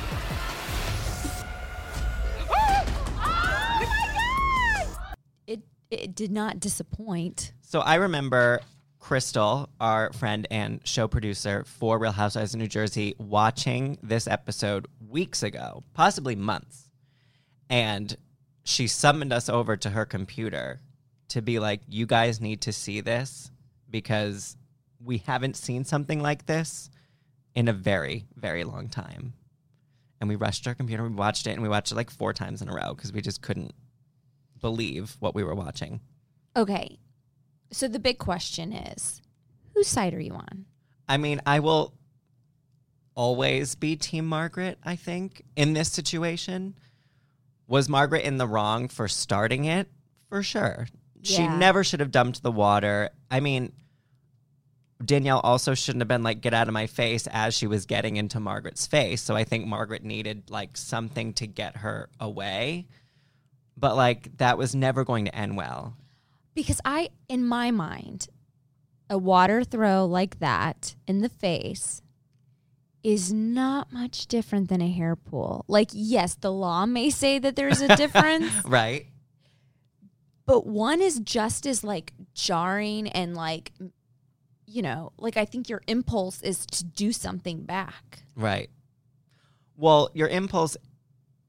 It did not disappoint. So I remember Crystal, our friend and show producer for Real Housewives of New Jersey, watching this episode weeks ago, possibly months. And she summoned us over to her computer to be like, you guys need to see this because we haven't seen something like this in a very, very long time. And we rushed our computer, we watched it, and we watched it like 4 times in a row because we just couldn't believe what we were watching. Okay. So the big question is, whose side are you on? I mean, I will always be Team Margaret, I think, in this situation. Was Margaret in the wrong for starting it? For sure. She Yeah. never should have dumped the water. I mean, Danielle also shouldn't have been like, get out of my face as she was getting into Margaret's face. So I think Margaret needed like something to get her away. But like, that was never going to end well. Because in my mind, a water throw like that in the face is not much different than a hair pull. Like, yes, the law may say that there's a difference. Right. But one is just as like jarring and like, you know, like I think your impulse is to do something back. Right. Well, your impulse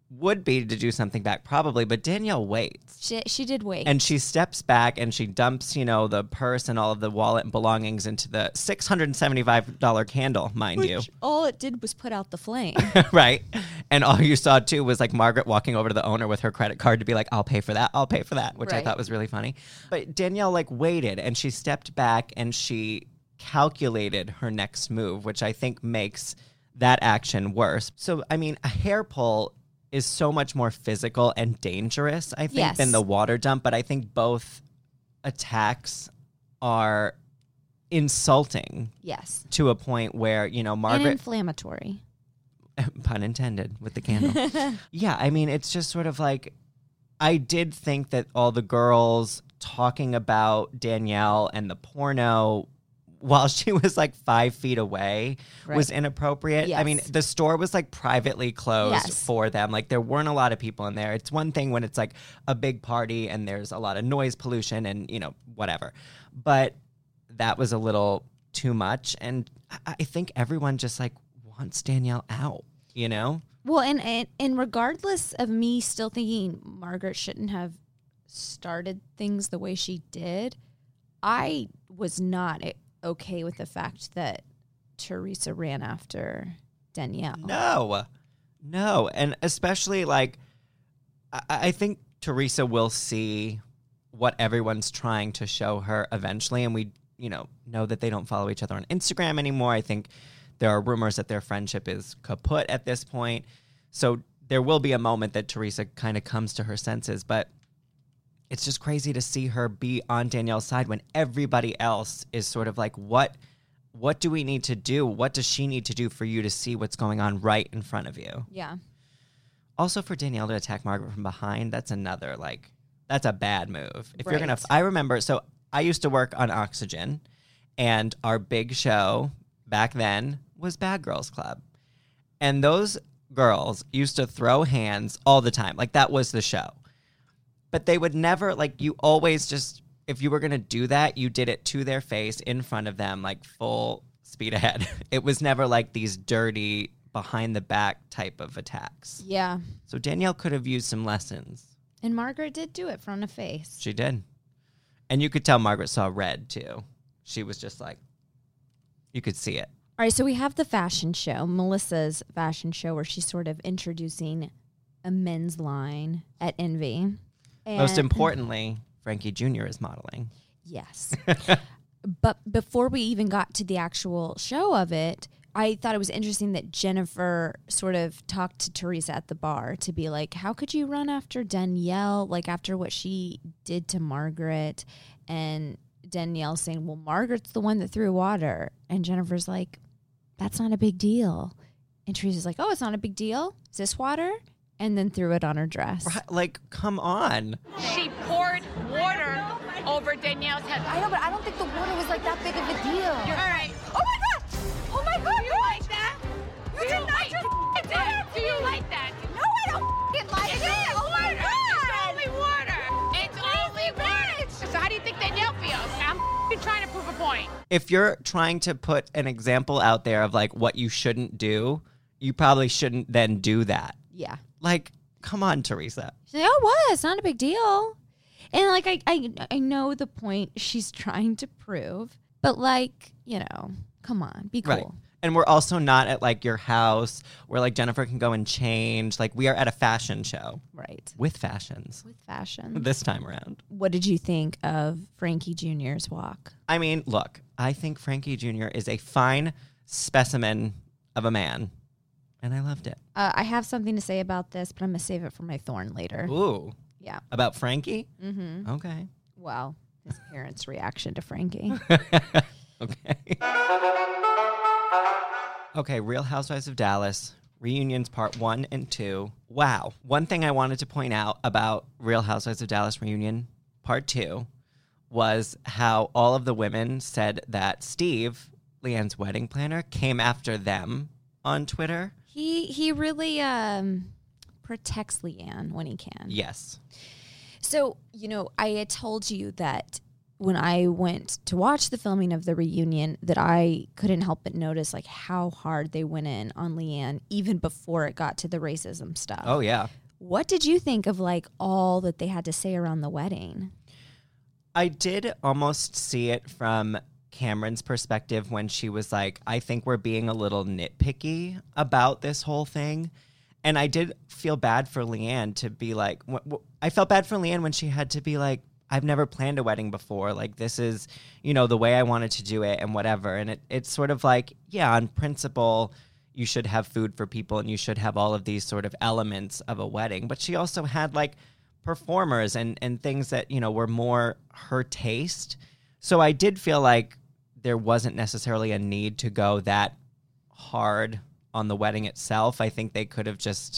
would be to do something back, probably, but Danielle waits. She did wait. And she steps back and she dumps, the purse and all of the wallet and belongings into the $675 candle, mind you. All it did was put out the flame. Right. And all you saw, too, was like Margaret walking over to the owner with her credit card to be like, I'll pay for that, which I thought was really funny. But Danielle like waited and she stepped back and she calculated her next move, which I think makes that action worse. So, I mean, a hair pull is so much more physical and dangerous, I think, than the water dump. But I think both attacks are insulting. Yes. To a point where, Margaret... And inflammatory. Pun intended with the candle. Yeah, I mean, it's just sort of like, I did think that all the girls talking about Danielle and the porno while she was like 5 feet away was inappropriate. Yes. I mean, the store was like privately closed for them. Like there weren't a lot of people in there. It's one thing when it's like a big party and there's a lot of noise pollution and, whatever. But that was a little too much. And I think everyone just like wants Danielle out, Well, and regardless of me still thinking Margaret shouldn't have started things the way she did, I was not okay with the fact that Teresa ran after Danielle. No. And especially like, I think Teresa will see what everyone's trying to show her eventually. And we, know that they don't follow each other on Instagram anymore. I think there are rumors that their friendship is kaput at this point. So there will be a moment that Teresa kind of comes to her senses, but it's just crazy to see her be on Danielle's side when everybody else is sort of like, what do we need to do? What does she need to do for you to see what's going on right in front of you? Yeah. Also for Danielle to attack Margaret from behind, that's another, like, that's a bad move. If you're going to, I remember, so I used to work on Oxygen and our big show back then was Bad Girls Club. And those girls used to throw hands all the time. Like that was the show. But they would never, like, you always just, if you were going to do that, you did it to their face in front of them, like full speed ahead. It was never like these dirty, behind the back type of attacks. Yeah. So Danielle could have used some lessons. And Margaret did do it front of face. She did. And you could tell Margaret saw red, too. She was just like, you could see it. All right, so we have the fashion show, Melissa's fashion show, where she's sort of introducing a men's line at Envy. And most importantly, Frankie Jr. is modeling. Yes. But before we even got to the actual show of it, I thought it was interesting that Jennifer sort of talked to Teresa at the bar to be like, how could you run after Danielle, like after what she did to Margaret? And Danielle saying, well, Margaret's the one that threw water. And Jennifer's like, that's not a big deal. And Teresa's like, oh, it's not a big deal? Is this water? And then threw it on her dress. Right, like, come on. She poured water over Danielle's head. I know, but I don't think the water was like that big of a deal. All right. Oh my God! Oh my God! Do you like that? You did not just Do you like that? No, I don't like it. Oh my God! It's only water. It's only water. So how do you think Danielle feels? I'm trying to prove a point. If you're trying to put an example out there of like what you shouldn't do, you probably shouldn't then do that. Yeah. Like, come on, Teresa. She's like, oh, what? It's not a big deal. And like, I know the point she's trying to prove, but like, come on, be cool. Right. And we're also not at like your house where like Jennifer can go and change. Like we are at a fashion show. Right. With fashions. With fashion. This time around. What did you think of Frankie Jr.'s walk? I mean, look, I think Frankie Jr. is a fine specimen of a man. And I loved it. I have something to say about this, but I'm going to save it for my thorn later. Ooh. Yeah. About Frankie? Mm-hmm. Okay. Well, his parents' reaction to Frankie. Okay. Okay, Real Housewives of Dallas, reunions part 1 and 2. Wow. One thing I wanted to point out about Real Housewives of Dallas reunion part 2 was how all of the women said that Steve, Leanne's wedding planner, came after them on Twitter. He really protects Leanne when he can. Yes. So, I had told you that when I went to watch the filming of the reunion that I couldn't help but notice like how hard they went in on Leanne even before it got to the racism stuff. Oh, yeah. What did you think of like all that they had to say around the wedding? I did almost see it from Cameron's perspective when she was like, I think we're being a little nitpicky about this whole thing. And I did feel bad for Leanne to be like, I felt bad for Leanne when she had to be like, I've never planned a wedding before. Like, this is, the way I wanted to do it and whatever. And it's sort of like, yeah, on principle, you should have food for people and you should have all of these sort of elements of a wedding. But she also had like performers and things that, were more her taste. So I did feel like there wasn't necessarily a need to go that hard on the wedding itself. I think they could have just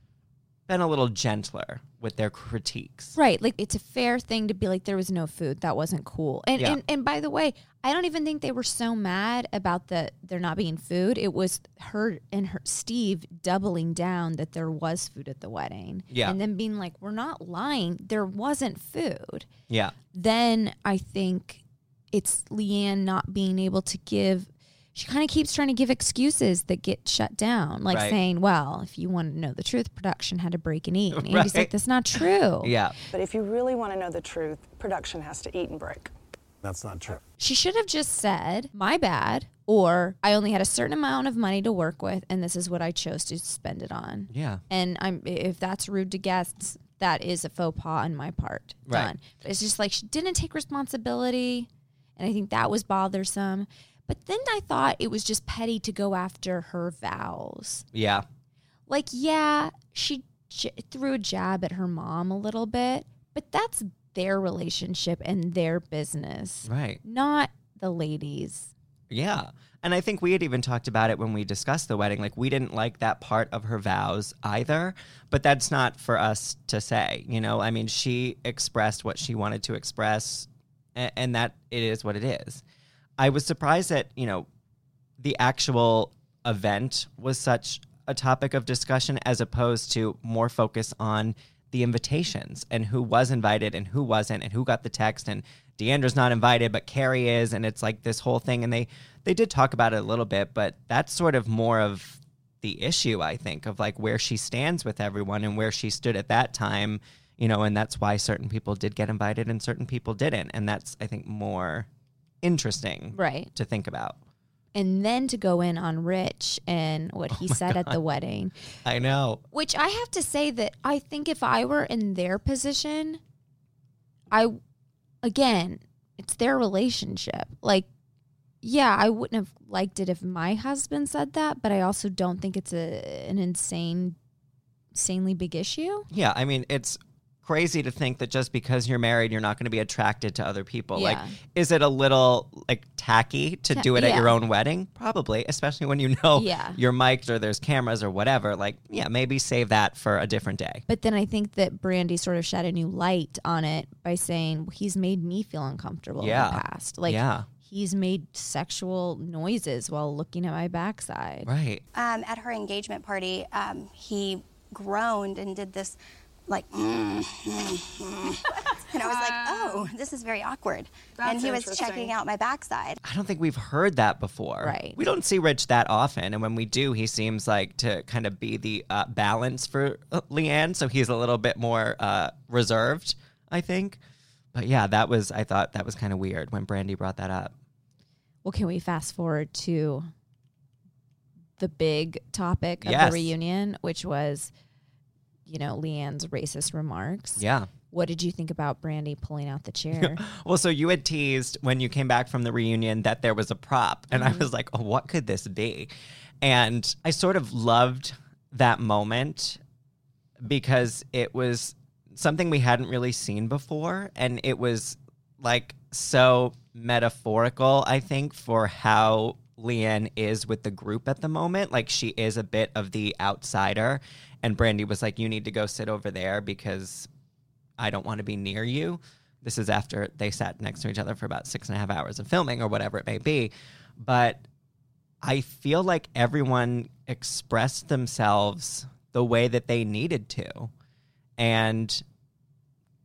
been a little gentler with their critiques. Right. Like, it's a fair thing to be like, there was no food. That wasn't cool. And by the way, I don't even think they were so mad about there not being food. It was her and Steve doubling down that there was food at the wedding. Yeah. And then being like, we're not lying. There wasn't food. Yeah. Then I think it's Leanne not being able to give. She kind of keeps trying to give excuses that get shut down, like saying, well, if you want to know the truth, production had to break and eat. And Andy's like, that's not true. Yeah. But if you really want to know the truth, production has to eat and break. That's not true. She should have just said, my bad, or I only had a certain amount of money to work with, and this is what I chose to spend it on. Yeah. And if that's rude to guests, that is a faux pas on my part. Right. Done. But it's just like she didn't take responsibility, and I think that was bothersome. But then I thought it was just petty to go after her vows. Yeah. Like, yeah, she threw a jab at her mom a little bit, but that's their relationship and their business. Right. Not the ladies. Yeah. And I think we had even talked about it when we discussed the wedding. Like, we didn't like that part of her vows either, but that's not for us to say. I mean, she expressed what she wanted to express, and that it is what it is. I was surprised that, the actual event was such a topic of discussion as opposed to more focus on the invitations and who was invited and who wasn't and who got the text, and Deandra's not invited, but Carrie is. And it's like this whole thing. And they did talk about it a little bit, but that's sort of more of the issue, I think, of like where she stands with everyone and where she stood at that time, and that's why certain people did get invited and certain people didn't. And that's, I think, more interesting to think about. And then to go in on Rich and what he said at the wedding. I know. Which I have to say that I think if I were in their position, again, it's their relationship. Like, yeah, I wouldn't have liked it if my husband said that, but I also don't think it's an insanely big issue. Yeah, I mean, it's crazy to think that just because you're married, you're not going to be attracted to other people. Yeah. Like, is it a little like tacky to do it at your own wedding? Probably, especially when you're mic'd or there's cameras or whatever. Like, yeah, maybe save that for a different day. But then I think that Brandi sort of shed a new light on it by saying he's made me feel uncomfortable in the past. Like, he's made sexual noises while looking at my backside. Right. At her engagement party, he groaned and did this like, and I was like, oh, this is very awkward. And he was checking out my backside. I don't think we've heard that before. Right. We don't see Rich that often. And when we do, he seems like to kind of be the balance for Leanne. So he's a little bit more reserved, I think. But yeah, I thought that was kind of weird when Brandi brought that up. Well, can we fast forward to the big topic of the reunion, which was, Leanne's racist remarks. Yeah. What did you think about Brandi pulling out the chair? Well, so you had teased when you came back from the reunion that there was a prop. And I was like, oh, what could this be? And I sort of loved that moment because it was something we hadn't really seen before. And it was like so metaphorical, I think, for how Leanne is with the group at the moment. Like, she is a bit of the outsider. And Brandi was like, you need to go sit over there because I don't want to be near you. This is after they sat next to each other for about 6.5 hours of filming or whatever it may be. But I feel like everyone expressed themselves the way that they needed to. And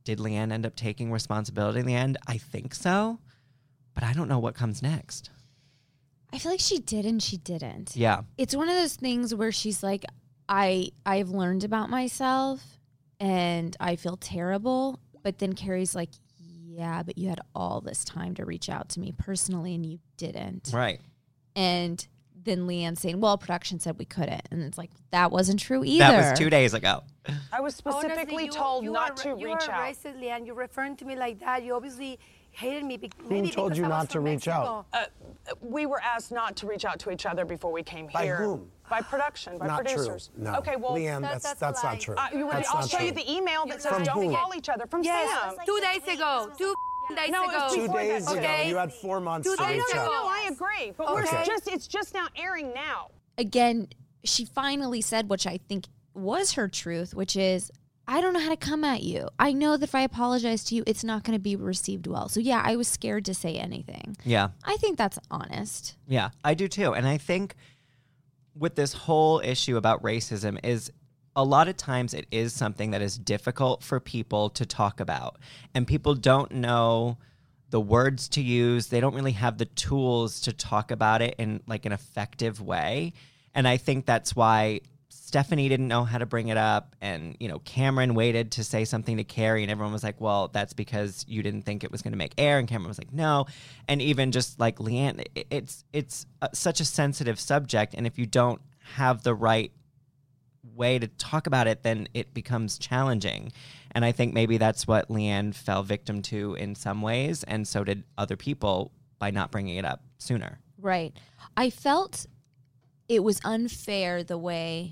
did Leanne end up taking responsibility in the end? I think so, but I don't know what comes next. I feel like she did and she didn't. Yeah. It's one of those things where she's like, I've learned about myself and I feel terrible. But then Carrie's like, yeah, but you had all this time to reach out to me personally and you didn't. Right. And then Leanne saying, well, production said we couldn't. And it's like, that wasn't true either. That was 2 days ago. I was specifically told not to reach out. You are racist, Leanne. You're referring to me like that. You obviously hated me. Who told you not to reach out? We were asked not to reach out to each other before we came By here. whom? By production, by Not producers. true. No. Okay, well, Leanne, that's not true. I'll show you the email that says don't call each other from Sam. 2 days ago. 2 days ago. 2 days ago. You had 4 months to reach out. No, I agree. But it's just now airing now. Again, she finally said, which I think was her truth, which is, I don't know how to come at you. I know that if I apologize to you, it's not going to be received well. So yeah, I was scared to say anything. Yeah. I think that's honest. Yeah, I do too. And I think with this whole issue about racism is a lot of times it is something that is difficult for people to talk about. And people don't know the words to use. They don't really have the tools to talk about it in like an effective way. And I think that's why Stephanie didn't know how to bring it up. And, you know, Cameron waited to say something to Carrie and everyone was like, well, that's because you didn't think it was going to make air. And Cameron was like, no. And even just like Leanne, it's such a sensitive subject. And if you don't have the right way to talk about it, then it becomes challenging. And I think maybe that's what Leanne fell victim to in some ways. And so did other people by not bringing it up sooner. Right. I felt it was unfair the way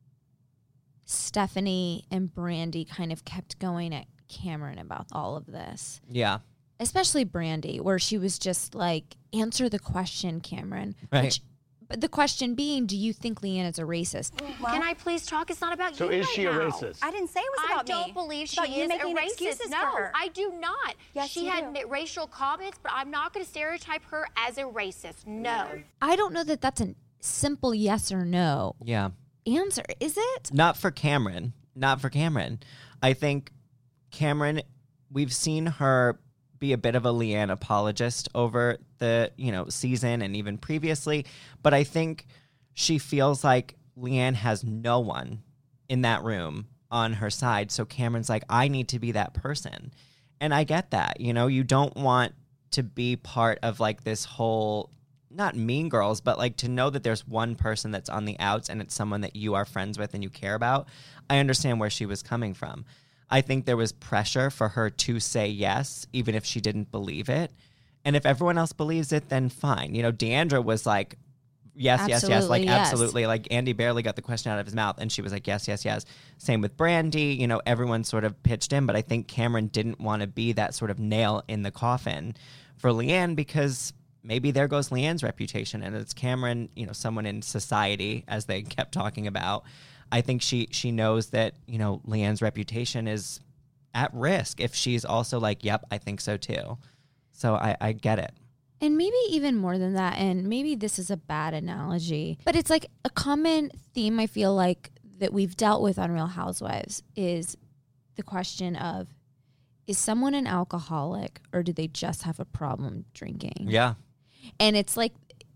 Stephanie and Brandy kind of kept going at Cameron about all of this. Yeah. Especially Brandy, where she was just like, answer the question, Cameron. Right. But the question being, do you think Leanne is a racist? Well, can I please talk? It's not about so you is she right a now. racist? I didn't say it was about me. I don't believe she But you is making a excuses racist. for No, her. I do not. Yes, she you had do. racial comments, but I'm not going to stereotype her as a racist. No. I don't know that that's a simple yes or no Yeah. answer. Is it? Not for Cameron. Not for Cameron. I think Cameron, we've seen her be a bit of a Leanne apologist over the, season and even previously, but I think she feels like Leanne has no one in that room on her side. So Cameron's like, I need to be that person. And I get that. You don't want to be part of like this whole, not Mean Girls, but like to know that there's one person that's on the outs and it's someone that you are friends with and you care about. I understand where she was coming from. I think there was pressure for her to say yes, even if she didn't believe it. And if everyone else believes it, then fine. Deandra was like, yes, Absolutely, yes. absolutely. Like Andy barely got the question out of his mouth and she was like, yes, yes, yes. Same with Brandy. Everyone sort of pitched in, but I think Cameron didn't want to be that sort of nail in the coffin for Leanne because maybe there goes Leanne's reputation. And it's Cameron, someone in society, as they kept talking about. I think she knows that, Leanne's reputation is at risk if she's also like, yep, I think so too. So I get it. And maybe even more than that, and maybe this is a bad analogy, but it's like a common theme I feel like that we've dealt with on Real Housewives is the question of, is someone an alcoholic or do they just have a problem drinking? Yeah. And it's like,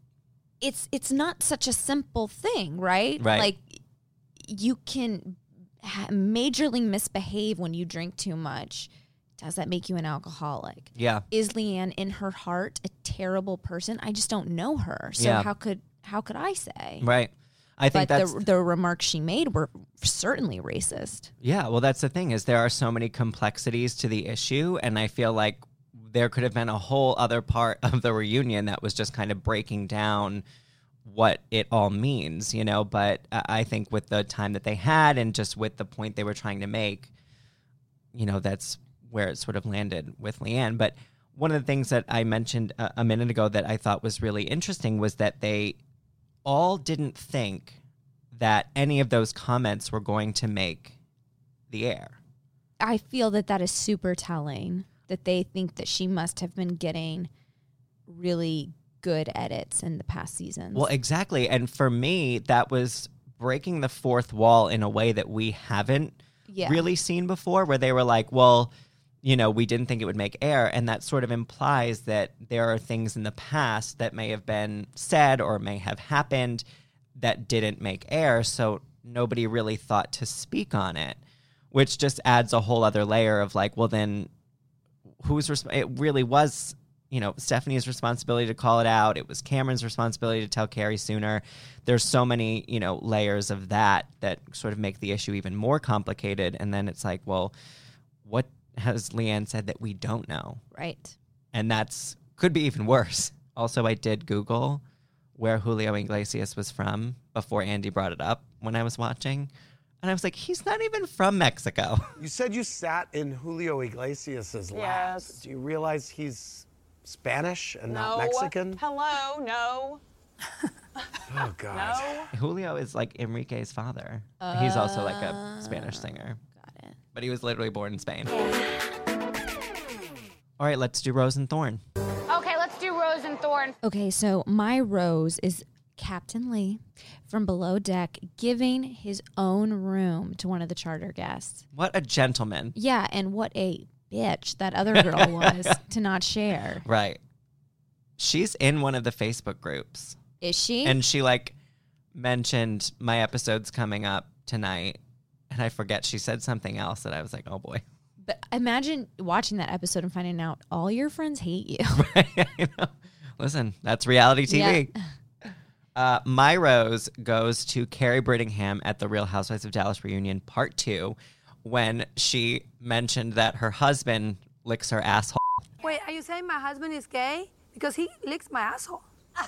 it's not such a simple thing, right? Right. Like, you can majorly misbehave when you drink too much. Does that make you an alcoholic? Yeah. Is Leanne in her heart a terrible person? I just don't know her. So Yeah. how could I say? Right. I think but that's the remarks she made were certainly racist. Yeah, well, that's the thing is there are so many complexities to the issue, and I feel like there could have been a whole other part of the reunion that was just kind of breaking down what it all means, but I think with the time that they had and just with the point they were trying to make, that's where it sort of landed with Leanne. But one of the things that I mentioned a minute ago that I thought was really interesting was that they all didn't think that any of those comments were going to make the air. I feel that is super telling, that they think that she must have been getting really good edits in the past seasons. Well, exactly. And for me, that was breaking the fourth wall in a way that we haven't really seen before, where they were like, well, we didn't think it would make air. And that sort of implies that there are things in the past that may have been said or may have happened that didn't make air. So nobody really thought to speak on it, which just adds a whole other layer of like, well, then it really was, Stephanie's responsibility to call it out. It was Cameron's responsibility to tell Carrie sooner. There's so many, layers of that sort of make the issue even more complicated. And then it's like, well, what has Leanne said that we don't know? Right. And could be even worse. Also, I did Google where Julio Iglesias was from before Andy brought it up when I was watching. And I was like, he's not even from Mexico. You said you sat in Julio Iglesias' lap. Yes. Do you realize he's Spanish and not Mexican? Hello, no. Oh, God. No. Julio is like Enrique's father. He's also like a Spanish singer. Got it. But he was literally born in Spain. All right, let's do Rose and Thorn. Okay, let's do Rose and Thorn. Okay, so my rose is Captain Lee from Below Deck giving his own room to one of the charter guests. What a gentleman. Yeah, and what a bitch that other girl was to not share. Right. She's in one of the Facebook groups. Is she? And she mentioned my episode's coming up tonight. And I forget, she said something else that I was like, oh boy. But imagine watching that episode and finding out all your friends hate you. Right, I know. Listen, that's reality TV. Yeah. My rose goes to Carrie Brittingham at the Real Housewives of Dallas reunion part 2 when she mentioned that her husband licks her asshole. Wait, are you saying my husband is gay? Because he licks my asshole.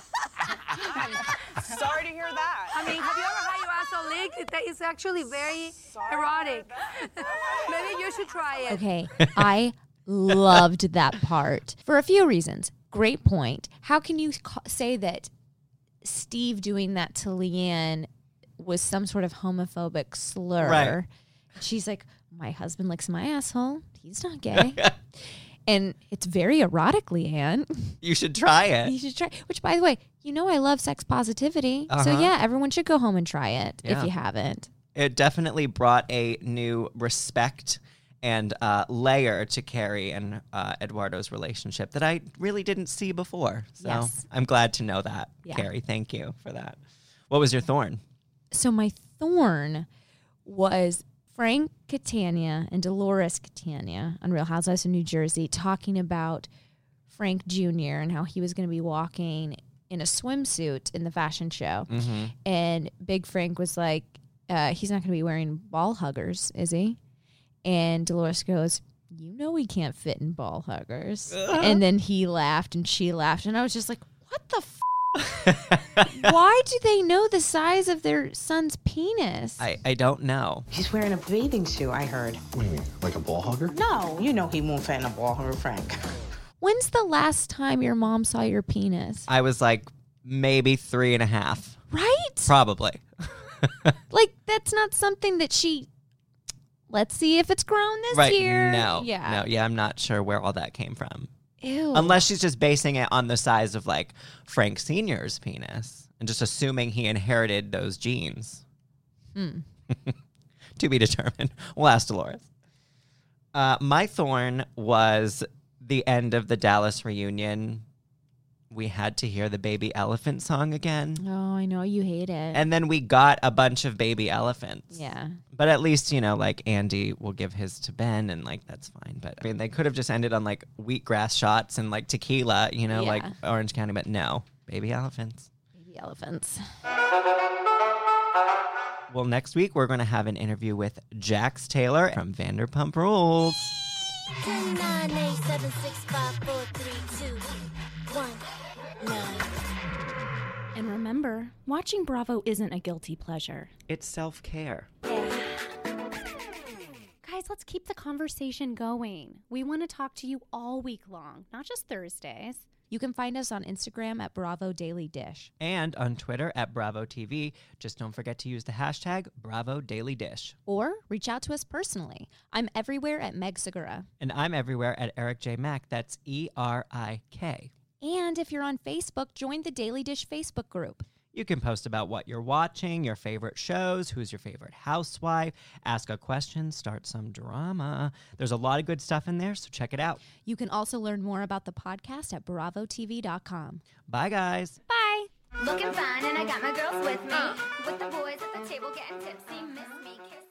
Sorry to hear that. I mean, have you ever had your asshole licked? It's actually very erotic. Maybe you should try it. Okay, I loved that part for a few reasons. Great point. How can you say that Steve doing that to Leanne was some sort of homophobic slur? Right. She's like, my husband licks my asshole. He's not gay. And it's very erotic, Leanne. You should try it. You should try. Which, by the way, I love sex positivity. Uh-huh. So, yeah, everyone should go home and try it if Yeah. you haven't. It definitely brought a new respect and layer to Carrie and Eduardo's relationship that I really didn't see before. So Yes. I'm glad to know that, Yeah. Carrie. Thank you for that. What was your thorn? So, my thorn was Frank Catania and Dolores Catania on Real Housewives of New Jersey talking about Frank Jr. and how he was going to be walking in a swimsuit in the fashion show. Mm-hmm. And Big Frank was like, he's not going to be wearing ball huggers, is he? And Dolores goes, he can't fit in ball huggers. And then he laughed and she laughed. And I was just like, what the Why do they know the size of their son's penis? I don't know. He's wearing a bathing suit, I heard. What do you mean, like a ball hugger? No, he won't fit in a ball hugger, Frank. When's the last time your mom saw your penis? I was like maybe 3.5. Right? Probably. Like, that's not something that let's see if it's grown this year. No. Yeah. No. Yeah, I'm not sure where all that came from. Ew. Unless she's just basing it on the size of like Frank Sr.'s penis and just assuming he inherited those genes. To be determined. We'll ask Dolores. My thorn was the end of the Dallas reunion. We had to hear the Baby Elephant song again. Oh, I know you hate it. And then we got a bunch of baby elephants. Yeah. But at least, like Andy will give his to Ben and like that's fine. But I mean, they could have just ended on like wheatgrass shots and like tequila, like Orange County. But no, baby elephants. Baby elephants. Well, next week we're going to have an interview with Jax Taylor from Vanderpump Rules. 10-9-8-7-6-5-4-3-2-1-9. And remember, watching Bravo isn't a guilty pleasure. It's self-care. Guys, let's keep the conversation going. We want to talk to you all week long, not just Thursdays. You can find us on Instagram at Bravo Daily Dish. And on Twitter at Bravo TV. Just don't forget to use the hashtag Bravo Daily Dish. Or reach out to us personally. I'm everywhere at Meg Segura. And I'm everywhere at Eric J. Mack. That's ERIK. And if you're on Facebook, join the Daily Dish Facebook group. You can post about what you're watching, your favorite shows, who's your favorite housewife, ask a question, start some drama. There's a lot of good stuff in there, so check it out. You can also learn more about the podcast at BravoTV.com. Bye, guys. Bye. Looking fine, and I got my girls with me. With the boys at the table getting tipsy. Miss me, kiss